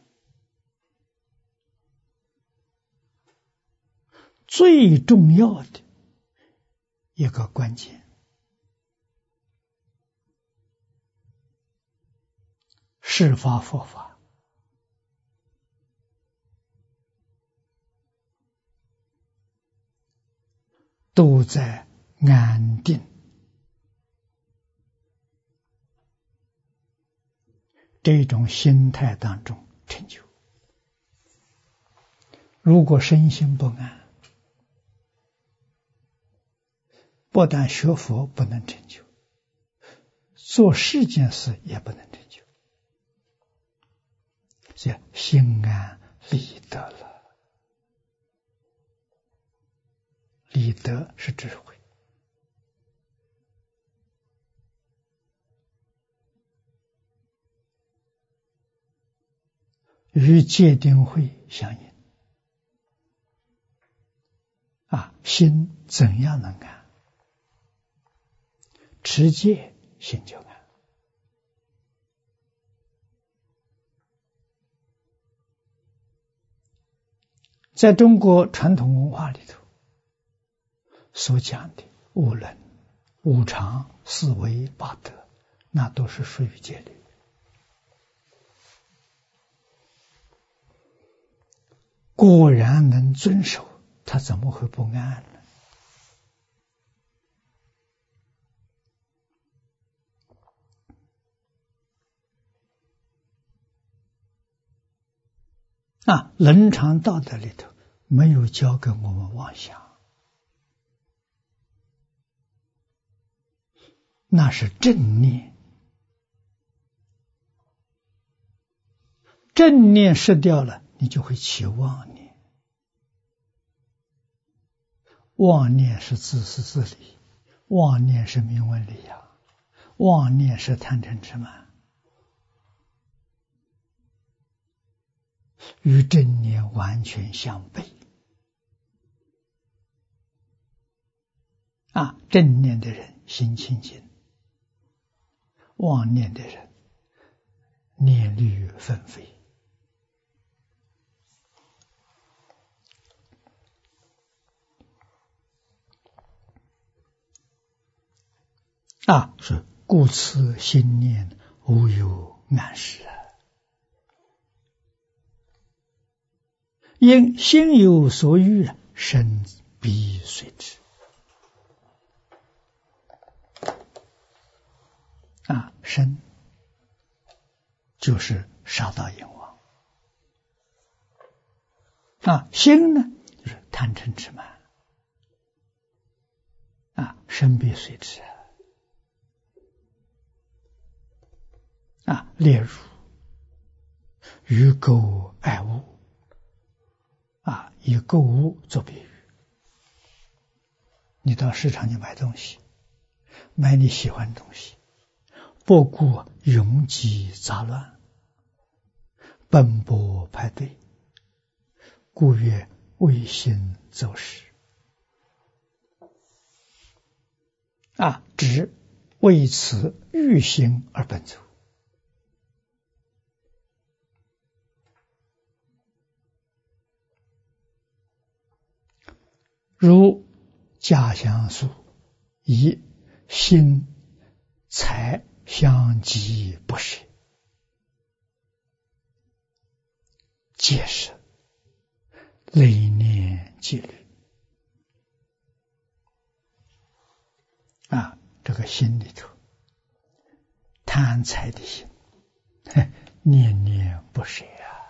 最重要的一个关键。世法佛法都在安定这种心态当中成就。如果身心不安，不但学佛不能成就，做世间事也不能成就。所以心安理得了，理得是智慧。与戒定慧相应心怎样能安？持戒心就安。在中国传统文化里头所讲的五伦、五常、四维、八德，那都是属于戒律。果然能遵守，他怎么会不安呢？伦常道德里头没有教给我们妄想，那是正念。正念失掉了，你就会起妄念。妄念是自私自利，妄念是名闻利养，妄念是贪嗔痴慢。 与正念完全相悖。正念的人心清净，妄念的人念虑纷飞。是故此心念无有暗示因心有所欲，身必随之。身就是杀盗淫妄，心呢就是贪嗔痴慢，身必随之例如与购爱物，以购物做比喻。你到市场去买东西，买你喜欢的东西，不顾拥挤杂乱，奔波排队，故曰为心走失。只为此欲心而奔走。如家相属，以心财相继不舍，皆是累念纪律。这个心里头贪财的心，念念不舍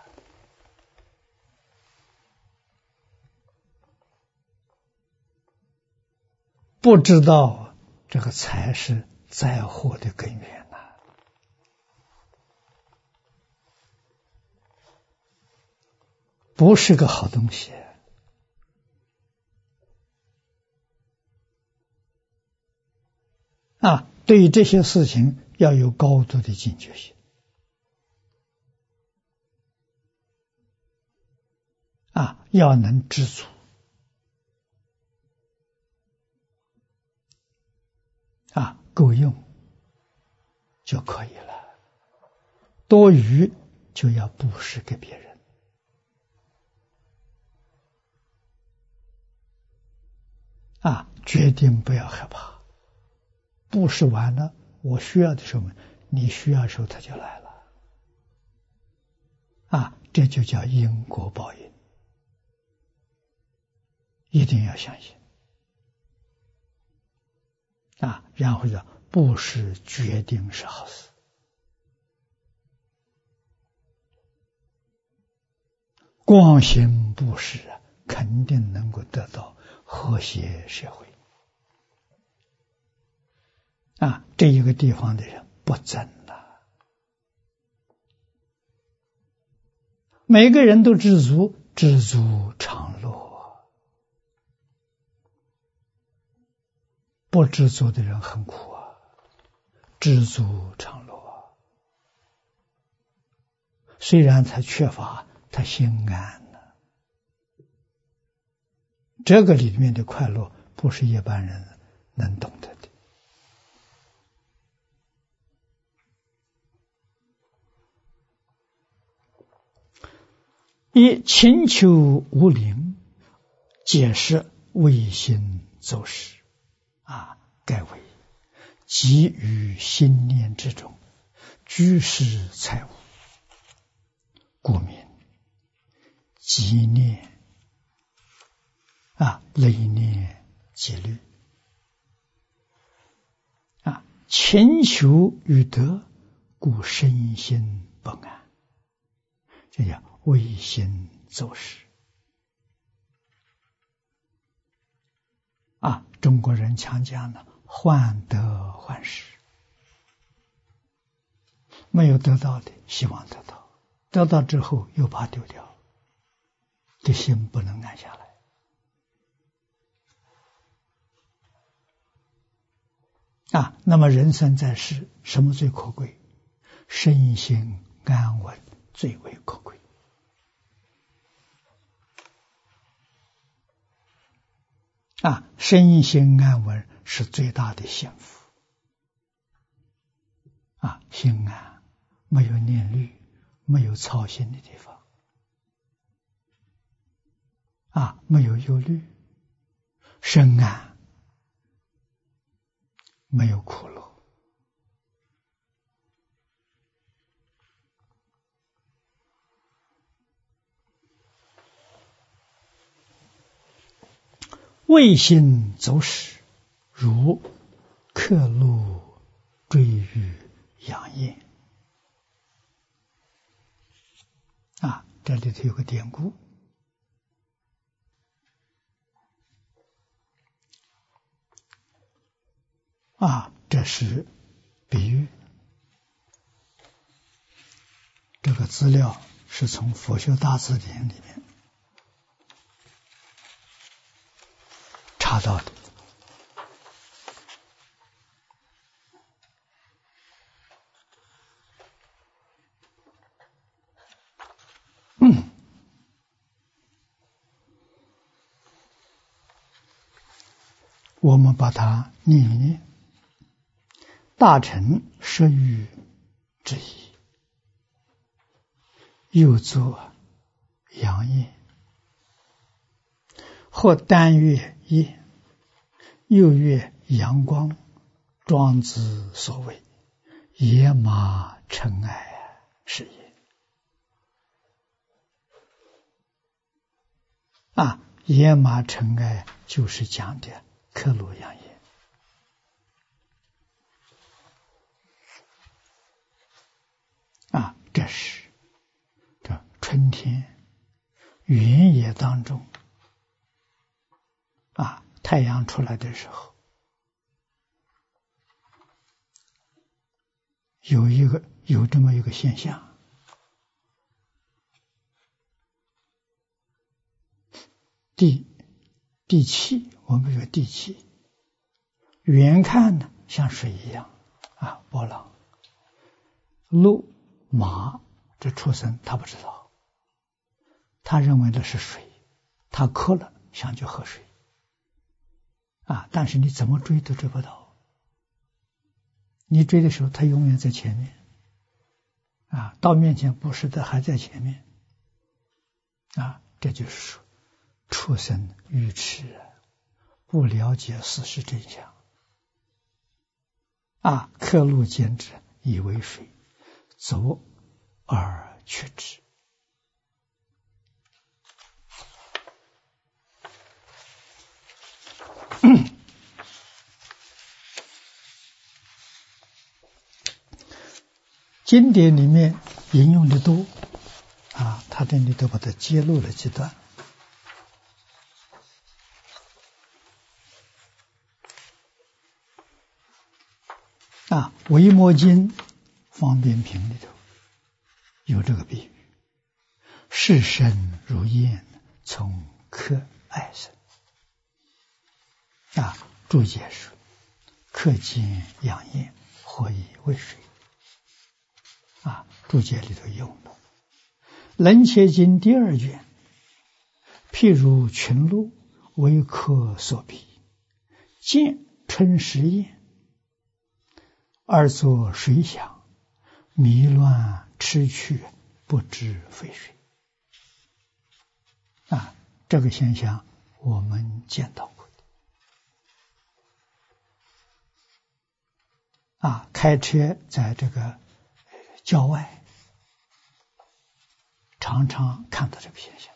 不知道这个财是灾祸的根源不是个好东西对于这些事情要有高度的警觉性要能知足够用就可以了，多余就要布施给别人决定不要害怕，布施完了，我需要的时候，你需要的时候他就来了这就叫因果报应，一定要相信然后叫布施决定是好事，光行布施肯定能够得到和谐社会这一个地方的人不争了，每个人都知足，知足常乐，不知足的人很苦知足常乐虽然他缺乏，他心安了，这个里面的快乐不是一般人能懂得的以勤求无灵，解释为心走失该为即于心念之中居士财物，故名积念累念纪律勤求于德，故身心不安，这叫为心走失中国人常讲呢，患得患失，没有得到的希望得到，得到之后又怕丢掉，这心不能安下来那么人生在世，什么最可贵？身心安稳最为可贵身心安稳是最大的幸福。心安，没有念虑，没有操心的地方，没有忧虑；身安，没有苦乐。未心走始，如客路坠于阳焰。这里头有个典故。这是比喻。这个资料是从佛学大字典里面查到的。我们把它念一念。大乘摄欲之意，又作阳焰，或单月夜，又月阳光，庄子所谓野马尘埃是也。野马尘埃就是讲的刻录阳焰。这是这春天原野当中太阳出来的时候，有这么一个现象。地气，我们说地气，远看呢像水一样波浪。鹿马这畜生他不知道，他认为的是水，他渴了想去喝水但是你怎么追都追不到。你追的时候他永远在前面到面前不是的还在前面这就是说畜生愚痴不了解事实真相刻录见之，以为水，走而去之。经典里面引用的多他这里都把它揭露了几段。维摩经方便品里头有这个比喻，视身如焰，从客爱生。注解说，客见阳焰，或以为水。注解里头用了。楞伽经第2卷，譬如群鹿，为客所比，见春时焰，而作水响，迷乱痴去，不知非水。这个现象我们见到过的开车在这个郊外常常看到这个现象。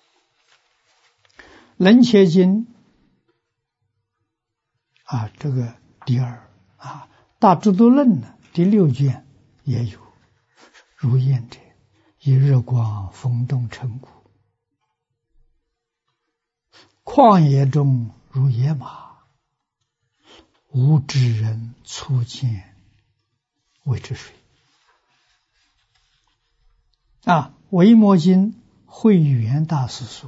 楞伽经这个第2大智度论呢第6卷也有，如焰者，以日光风动尘谷，旷野中如野马，无知人初见谓之水。维摩经慧远大师说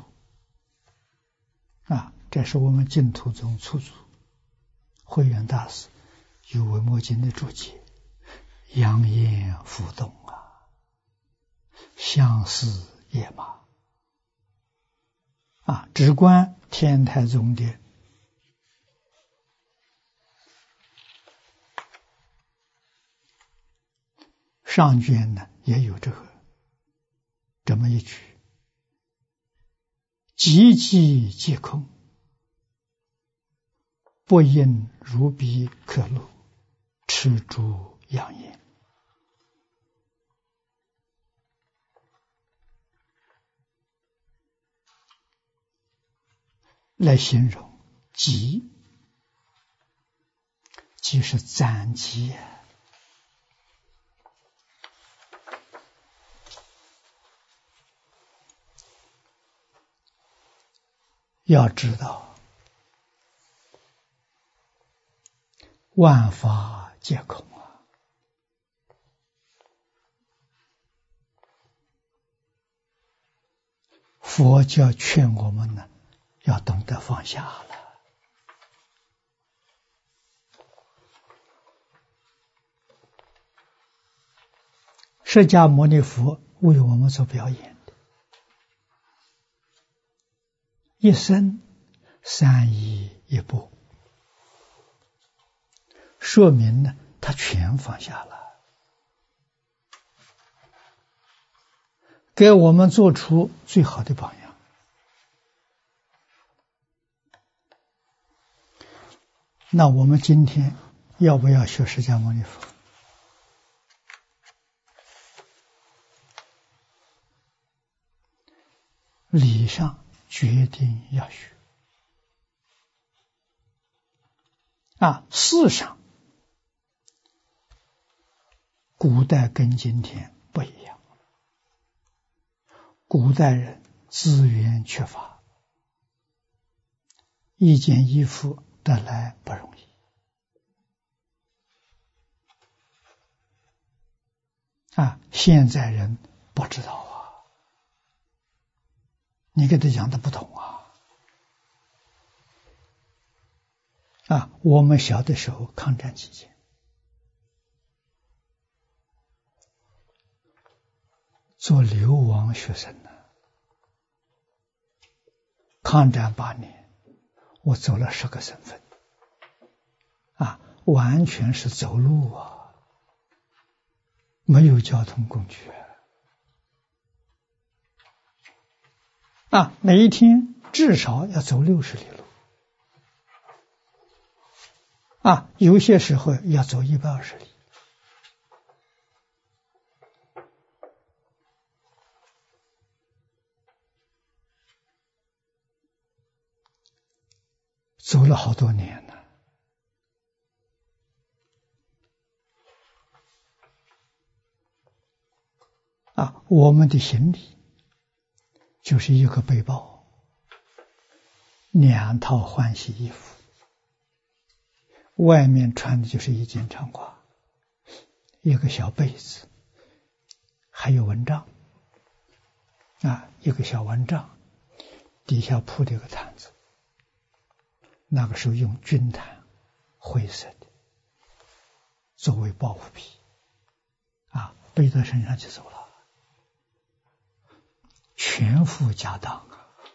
这是我们净土宗出祖，慧远大师有维摩经的注解，阳焰浮动相似野马直观天台宗的上卷呢也有这么一句：寂寂皆空，不应如彼可露，持诸养焉。来形容寂，寂是暂寂啊。要知道，万法皆空啊！佛教劝我们呢，要懂得放下了。释迦牟尼佛为我们所表演的，一生三依一钵，说明呢，他全放下了，给我们做出最好的榜样。那我们今天要不要学释迦牟尼佛？理上决定要学事上古代跟今天不一样，古代人资源缺乏，一件衣服得来不容易现在人不知道你给他讲的不懂我们小的时候抗战期间，做流亡学生呢，抗战8年，我走了10个省份完全是走路没有交通工具每一天至少要走60里路有些时候要走120里。走了好多年了我们的行李就是一个背包，2套换洗衣服，外面穿的就是一件长褂，一个小被子，还有蚊帐一个小蚊帐，底下铺了一个毯子，那个时候用军毯，灰色的，作为保护皮背到身上就走了，全副家当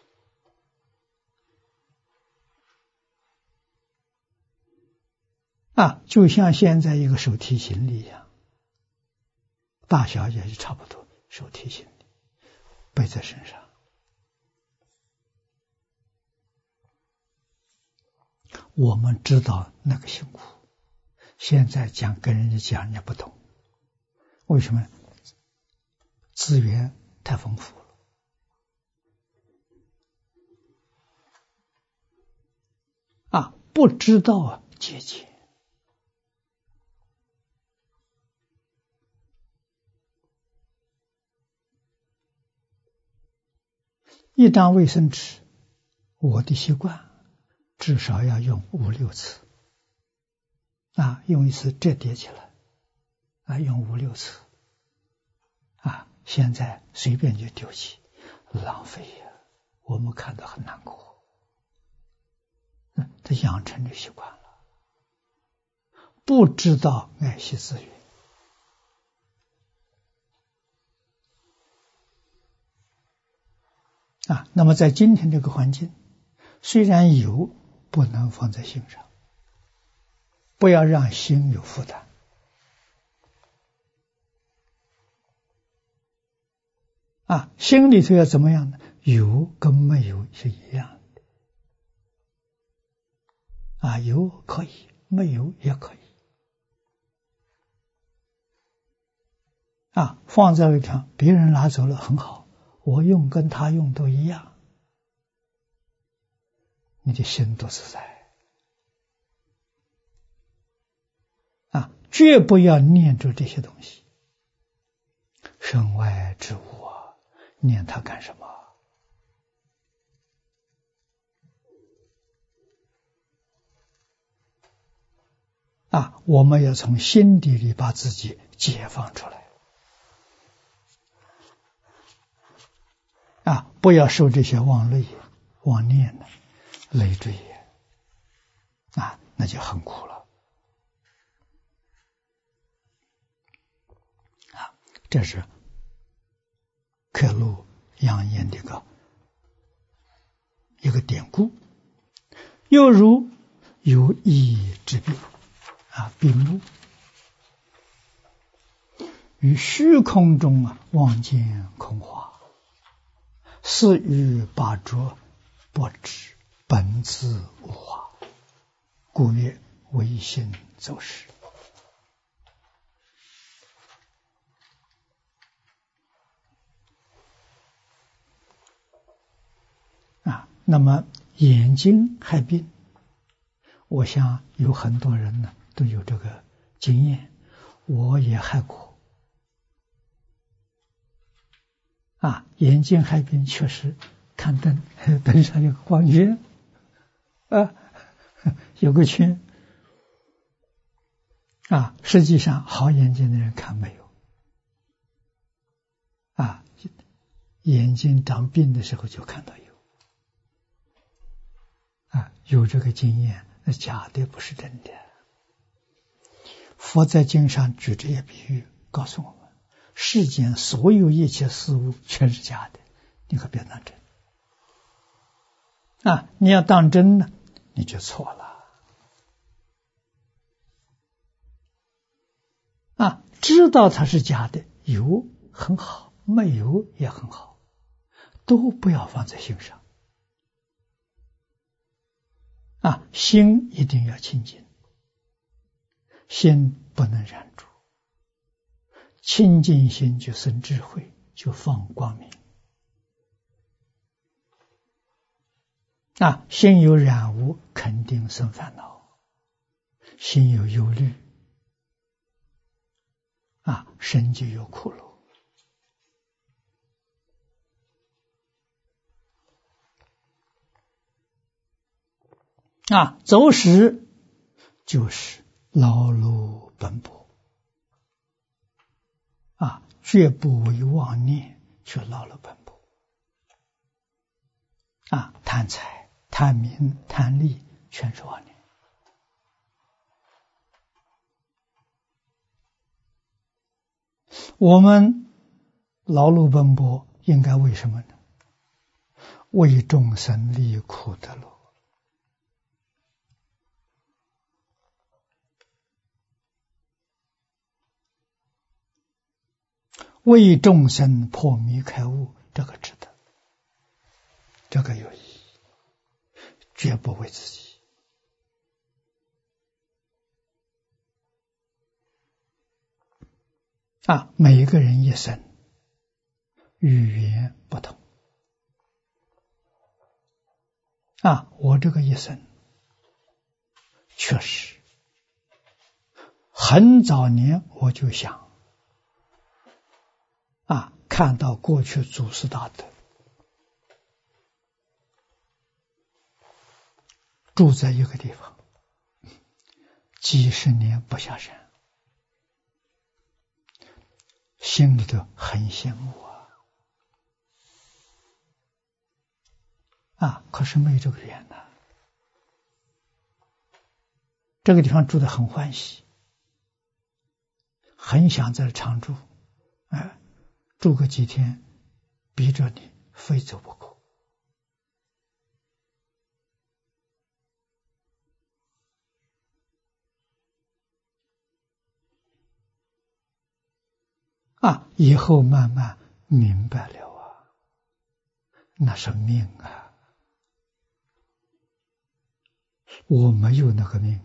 就像现在一个手提行李一样，大小也是差不多，手提行李背在身上。我们知道那个辛苦，现在跟人家讲人家不懂，为什么？资源太丰富了不知道节俭。一张卫生纸，我的习惯至少要用5、6次用一次折叠起来用5、6次现在随便就丢弃，浪费我们看到很难过他养成这习惯了，不知道爱惜资源那么在今天这个环境，虽然有，不能放在心上，不要让心有负担心里头要怎么样呢？有跟没有是一样的。有可以，没有也可以。放在一条，别人拿走了很好，我用跟他用都一样，你的心都自在。绝不要念着这些东西，身外之物念它干什么？我们要从心底里把自己解放出来。不要受这些妄类、妄念的累赘，那就很苦了。这是刻录养眼的一个典故。又如有意之病，病目于虚空中望见空花，似欲拔着，不知本自无花，故曰唯心走失。那么眼睛害病，我想有很多人呢都有这个经验，我也害过。眼睛害病确实看灯，灯上有个光圈，有个圈，实际上好眼睛的人看没有，眼睛长病的时候就看到有。有这个经验，那假的不是真的。佛在经上举这些比喻，告诉我们，世间所有一切事物全是假的，你可别当真。你要当真呢，你就错了。知道它是假的，有很好，没有也很好，都不要放在心上。心一定要清净，心不能染著，清净心就生智慧，就放光明。心有染污，肯定生烦恼；心有忧虑，身就有苦恼。走失就是劳碌奔波，绝不为妄念去劳碌奔波。贪财、贪名、贪利，全是妄念。我们劳碌奔波应该为什么呢？为众生离苦得乐。为众生破迷开悟，这个值得，这个有意义，绝不为自己。每一个人一生语言不同。我这个一生确实很早年我就想看到过去祖师大德住在一个地方几十年不下山，心里头很羡慕可是没有这个缘呐。这个地方住得很欢喜，很想在这常住，住个几天，逼着你非走不可。以后慢慢明白了那是命啊，我没有那个命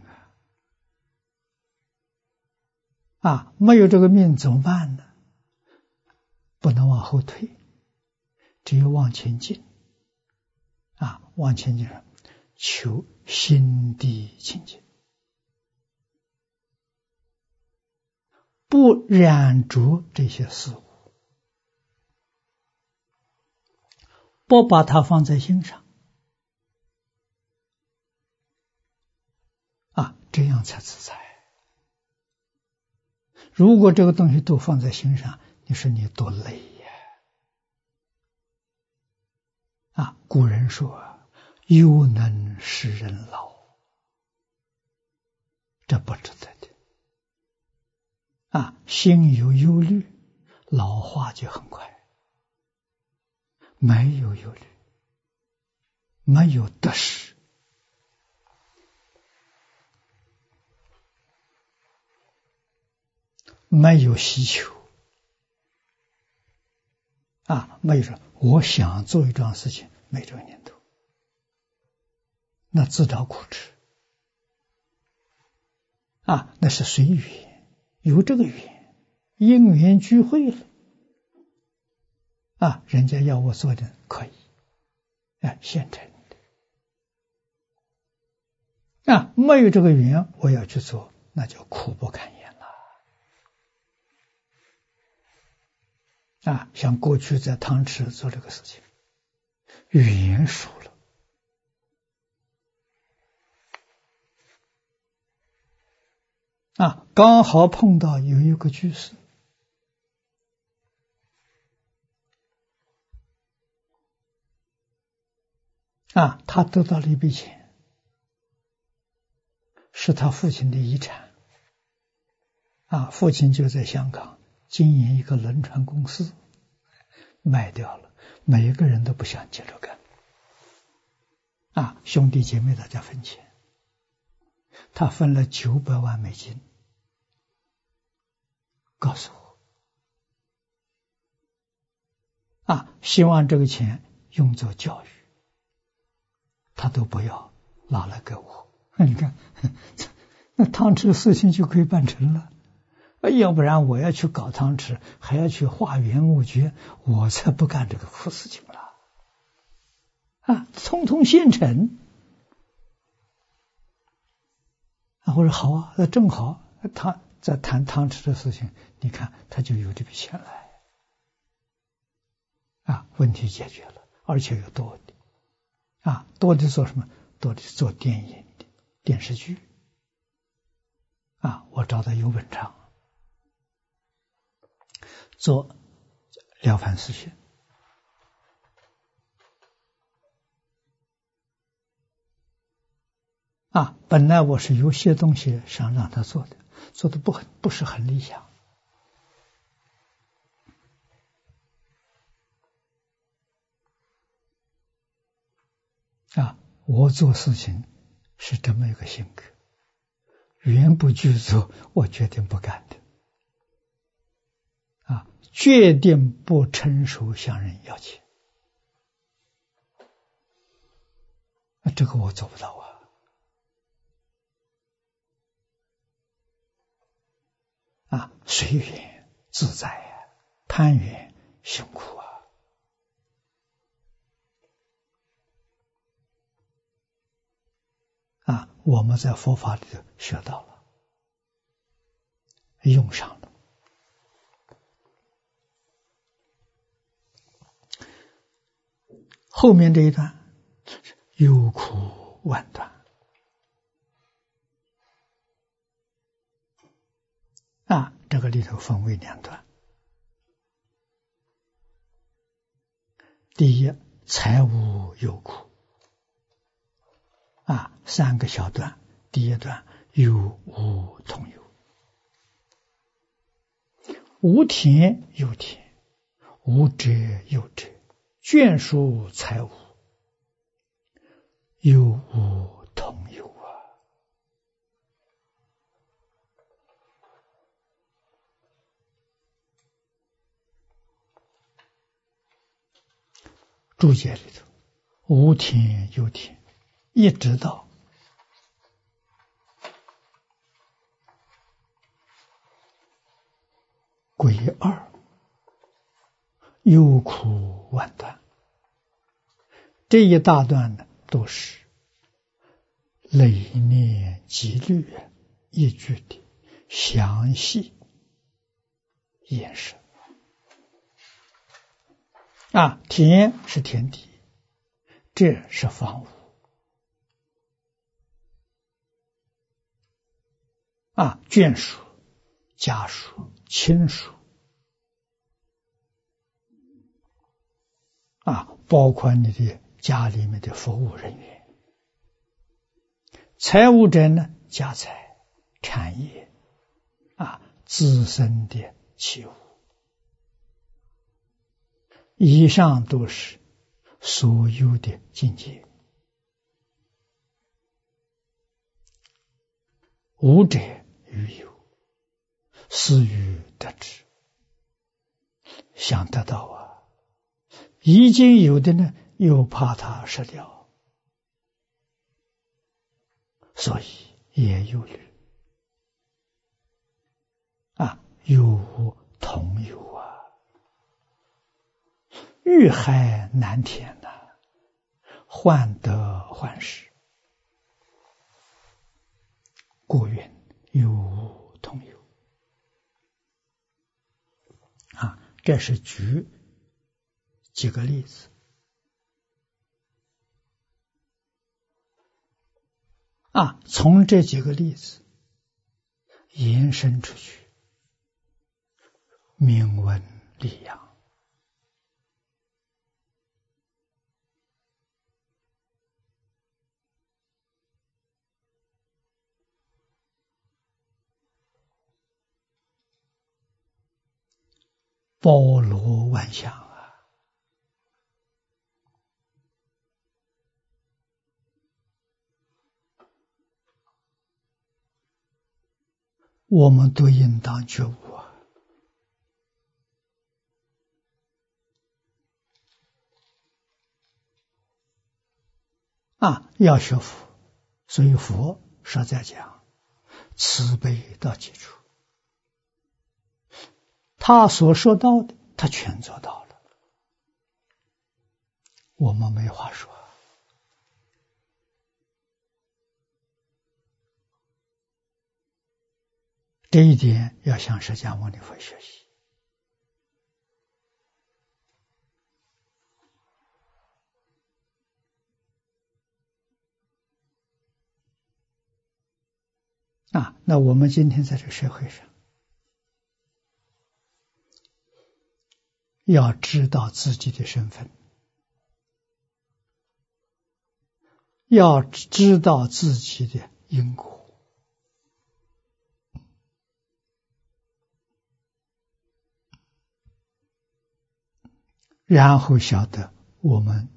没有这个命怎么办呢？不能往后退，只有往前进往前进，求心地清净，不染着这些事物，不把它放在心上这样才自在。如果这个东西都放在心上，你说你多累呀！古人说忧能使人老，这不值得的心有忧虑，老化就很快。没有忧虑，没有得失，没有希求没有说我想做一桩事情，没这个念头，那自找苦吃那是随缘，有这个缘，因缘聚会了人家要我做的可以现成的没有这个缘我要去做，那就苦不堪言了像过去在汤池做这个事情，缘熟了刚好碰到有一个居士他得到了一笔钱，是他父亲的遗产父亲就在香港经营一个轮船公司，卖掉了，每一个人都不想接着干兄弟姐妹大家分钱，他分了900万美金，告诉我希望这个钱用作教育，他都不要，拿来给我。你看那汤池的事情就可以办成了，要不然我要去搞汤池，还要去化缘募觉，我才不干这个苦事情了通通现成我说好那正好，他在谈汤池的事情，你看他就有这笔钱来问题解决了，而且有多的多的做什么？多的做电影的电视剧我找到有文章做《了凡四训》本来我是有些东西想让他做的，做的不是很理想我做事情是这么一个性格，缘不具足，我决定不干的决定不成熟向人要钱这个我做不到随缘自在攀缘辛苦我们在佛法里头学到了，用上了。后面这一段忧苦万端这个里头分为2段。第一，财务忧苦3个小段。第一段有无同有，无田有田，无者有者，眷属财物，有无同有注解里头，无天有天，一直到归二，忧苦万端。这一大段呢，都是累念积虑一句的详细演示。天是天地，这是方物。眷属、家属、亲属，包括你的家里面的服务人员。财物者呢，家财、产业，自身的器物。以上都是所有的境界。无者于有，是于得之。想得到已经有的呢，又怕它失掉，所以也有虑。有无同有欲海难填患得患失。故云有无同有。这是举几个例子。从这几个例子延伸出去，明文立养。包罗万象我们都应当觉悟要学佛。所以佛实在讲慈悲到基础，他所说到的他全做到了，我们没话说。这一点要向释迦牟尼佛学习。那我们今天在这个社会上，要知道自己的身份，要知道自己的因果，然后晓得我们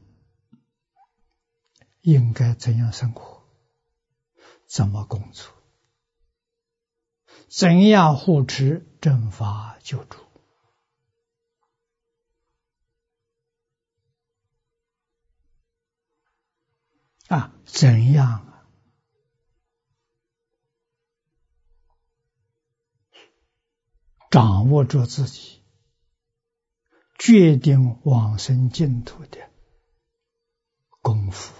应该怎样生活，怎么工作，怎样护持正法救助。怎样掌握住自己决定往生净土的功夫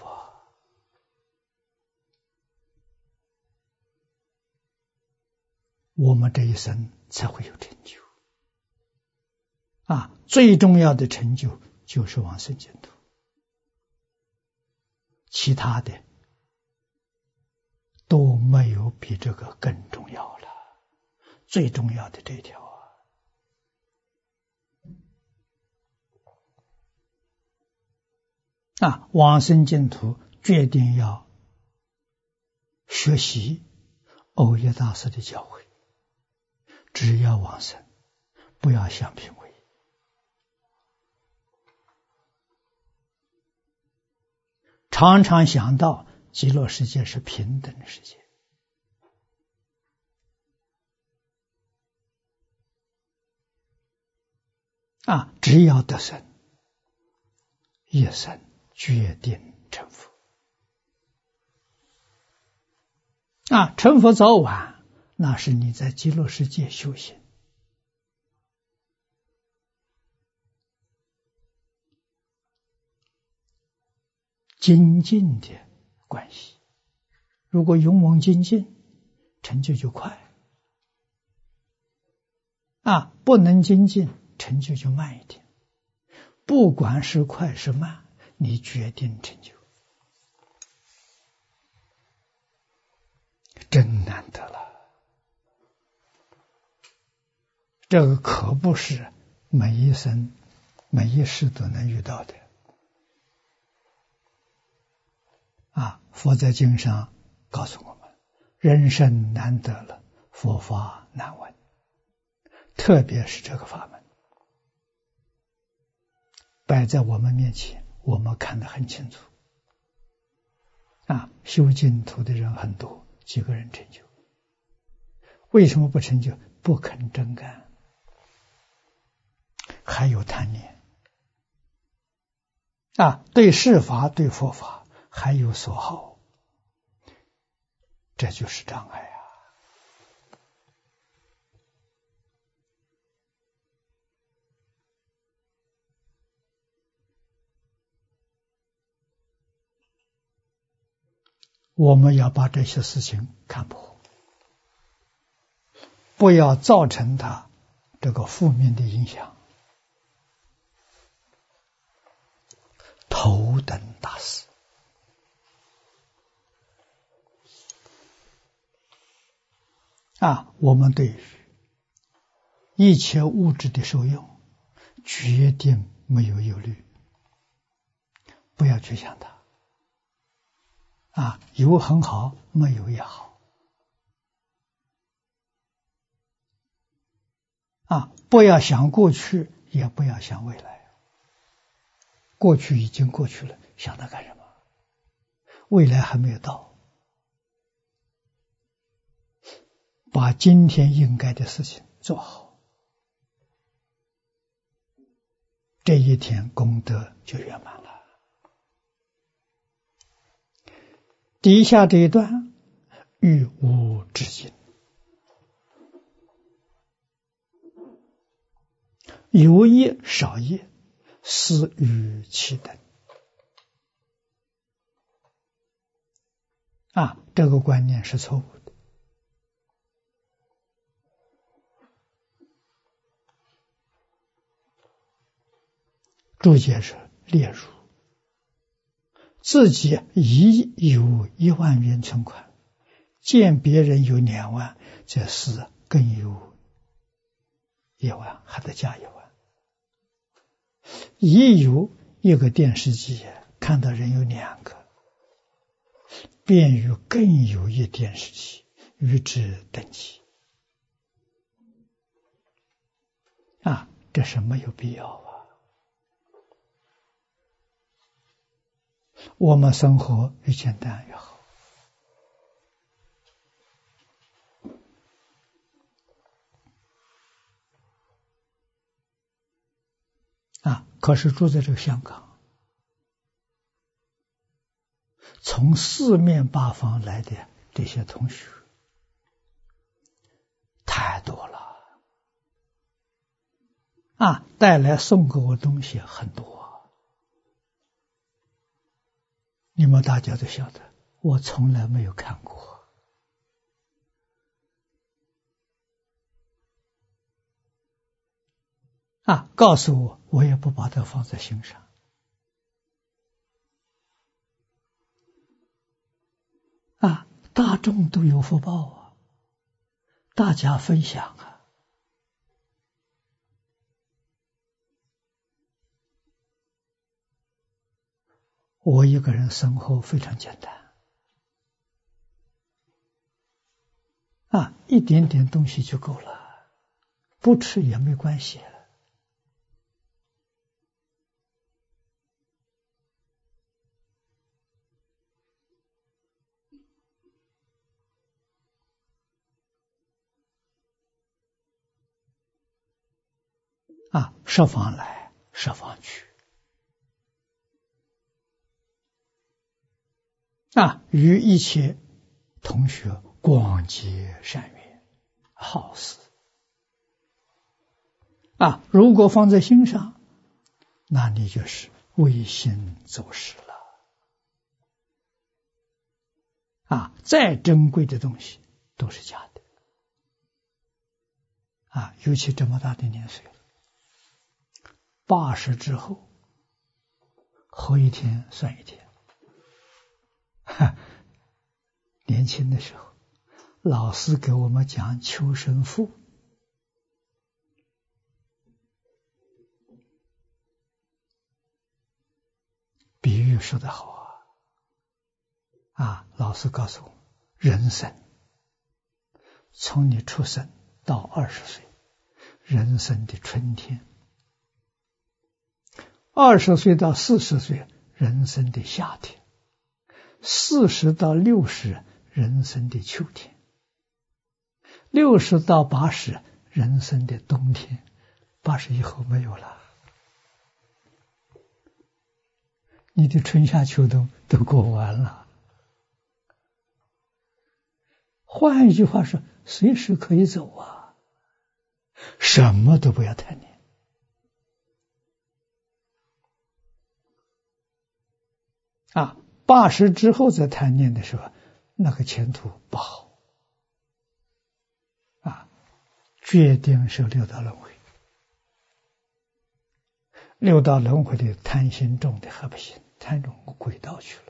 我们这一生才会有成就。最重要的成就就是往生净土，其他的都没有比这个更重要了。最重要的这一条往生净土决定要学习耦耶大师的教诲，只要往生，不要想品位。常常想到极乐世界是平等的世界，只要得生， 一生决定成佛。成佛早晚，那是你在极乐世界修行精进的关系。如果勇猛精进，成就就快；不能精进，成就就慢一点。不管是快是慢，你决定成就，真难得了。这个可不是每一生每一世都能遇到的。佛在经上告诉我们，人生难得了，佛法难闻。特别是这个法门摆在我们面前，我们看得很清楚。修净土的人很多，几个人成就。为什么不成就？不肯真干，还有贪念。对世法对佛法还有所好，这就是障碍。我们要把这些事情看破，不要造成它这个负面的影响。头等大事。我们对于一切物质的受用，决定没有忧虑，不要去想它。有很好，没有也好。不要想过去，也不要想未来。过去已经过去了，想它干什么？未来还没有到。把今天应该的事情做好，这一天功德就圆满了。底下这一段，欲无止境，有业少业，思欲其等。这个观念是错误的。注解是例如自己已有1万元存款，见别人有2万，这是更有1万，还得加1万。已有一个电视机，看到人有2个，便于更有一电视机，与之等齐。这是没有必要。我们生活越简单越好。可是住在这个香港，从四面八方来的这些同学太多了。带来送给我东西很多。你们大家都晓得，我从来没有看过。告诉我，我也不把它放在心上。大众都有福报大家分享我一个人生活非常简单，一点点东西就够了，不吃也没关系。设方来，设方去。 与一切同学广结善缘，好事如果放在心上，那你就是违心走失了再珍贵的东西都是假的尤其这么大的年岁，80之后活一天算一天。年轻的时候，老师给我们讲求生父，比喻说得好老师告诉我，人生从你出生到20岁，人生的春天；20岁到40岁，人生的夏天；40到60，人生的秋天；60到80，人生的冬天。80以后没有了，你的春夏秋冬都过完了。换一句话说，随时可以走什么都不要贪念80之后再贪念的时候，那个前途不好决定是六道轮回。六道轮回的贪心重的还不行，贪入轨道去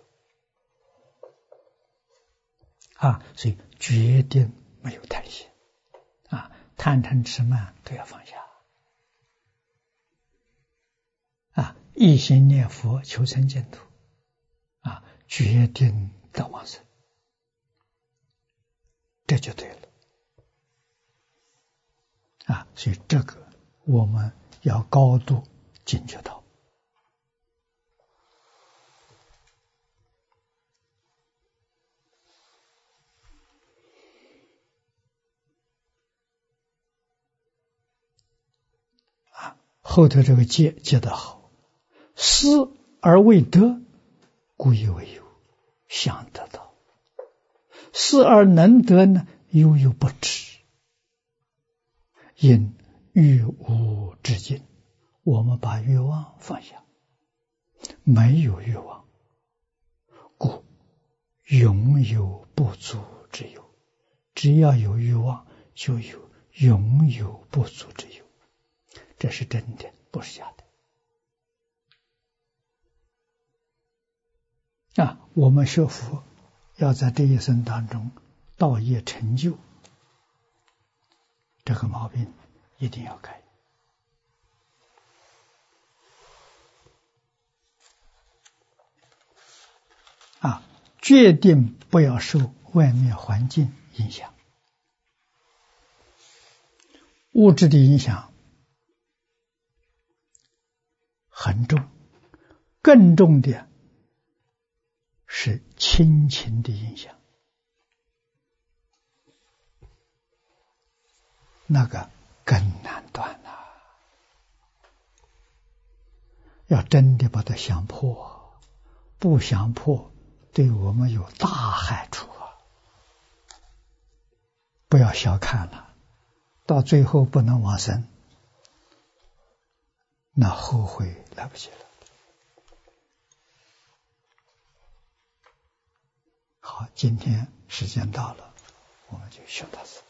了所以决定没有贪心贪嗔痴慢都要放下一心念佛求生净土决定得往生，这就对了所以这个我们要高度警觉到后头这个戒得好，思而未得，故以为有，想得到；思而能得呢，犹有不知。因欲无至尽，我们把欲望放下，没有欲望，故永有不足之忧。只要有欲望，就有永有不足之忧，这是真的，不是假的我们学佛要在这一生当中道业成就，这个毛病一定要改决定不要受外面环境影响。物质的影响很重，更重的是亲情的影响，那个更难断要真的把它想破，不想破对我们有大害处不要小看了，到最后不能往生，那后悔来不及了。好，今天时间到了，我们就学到此。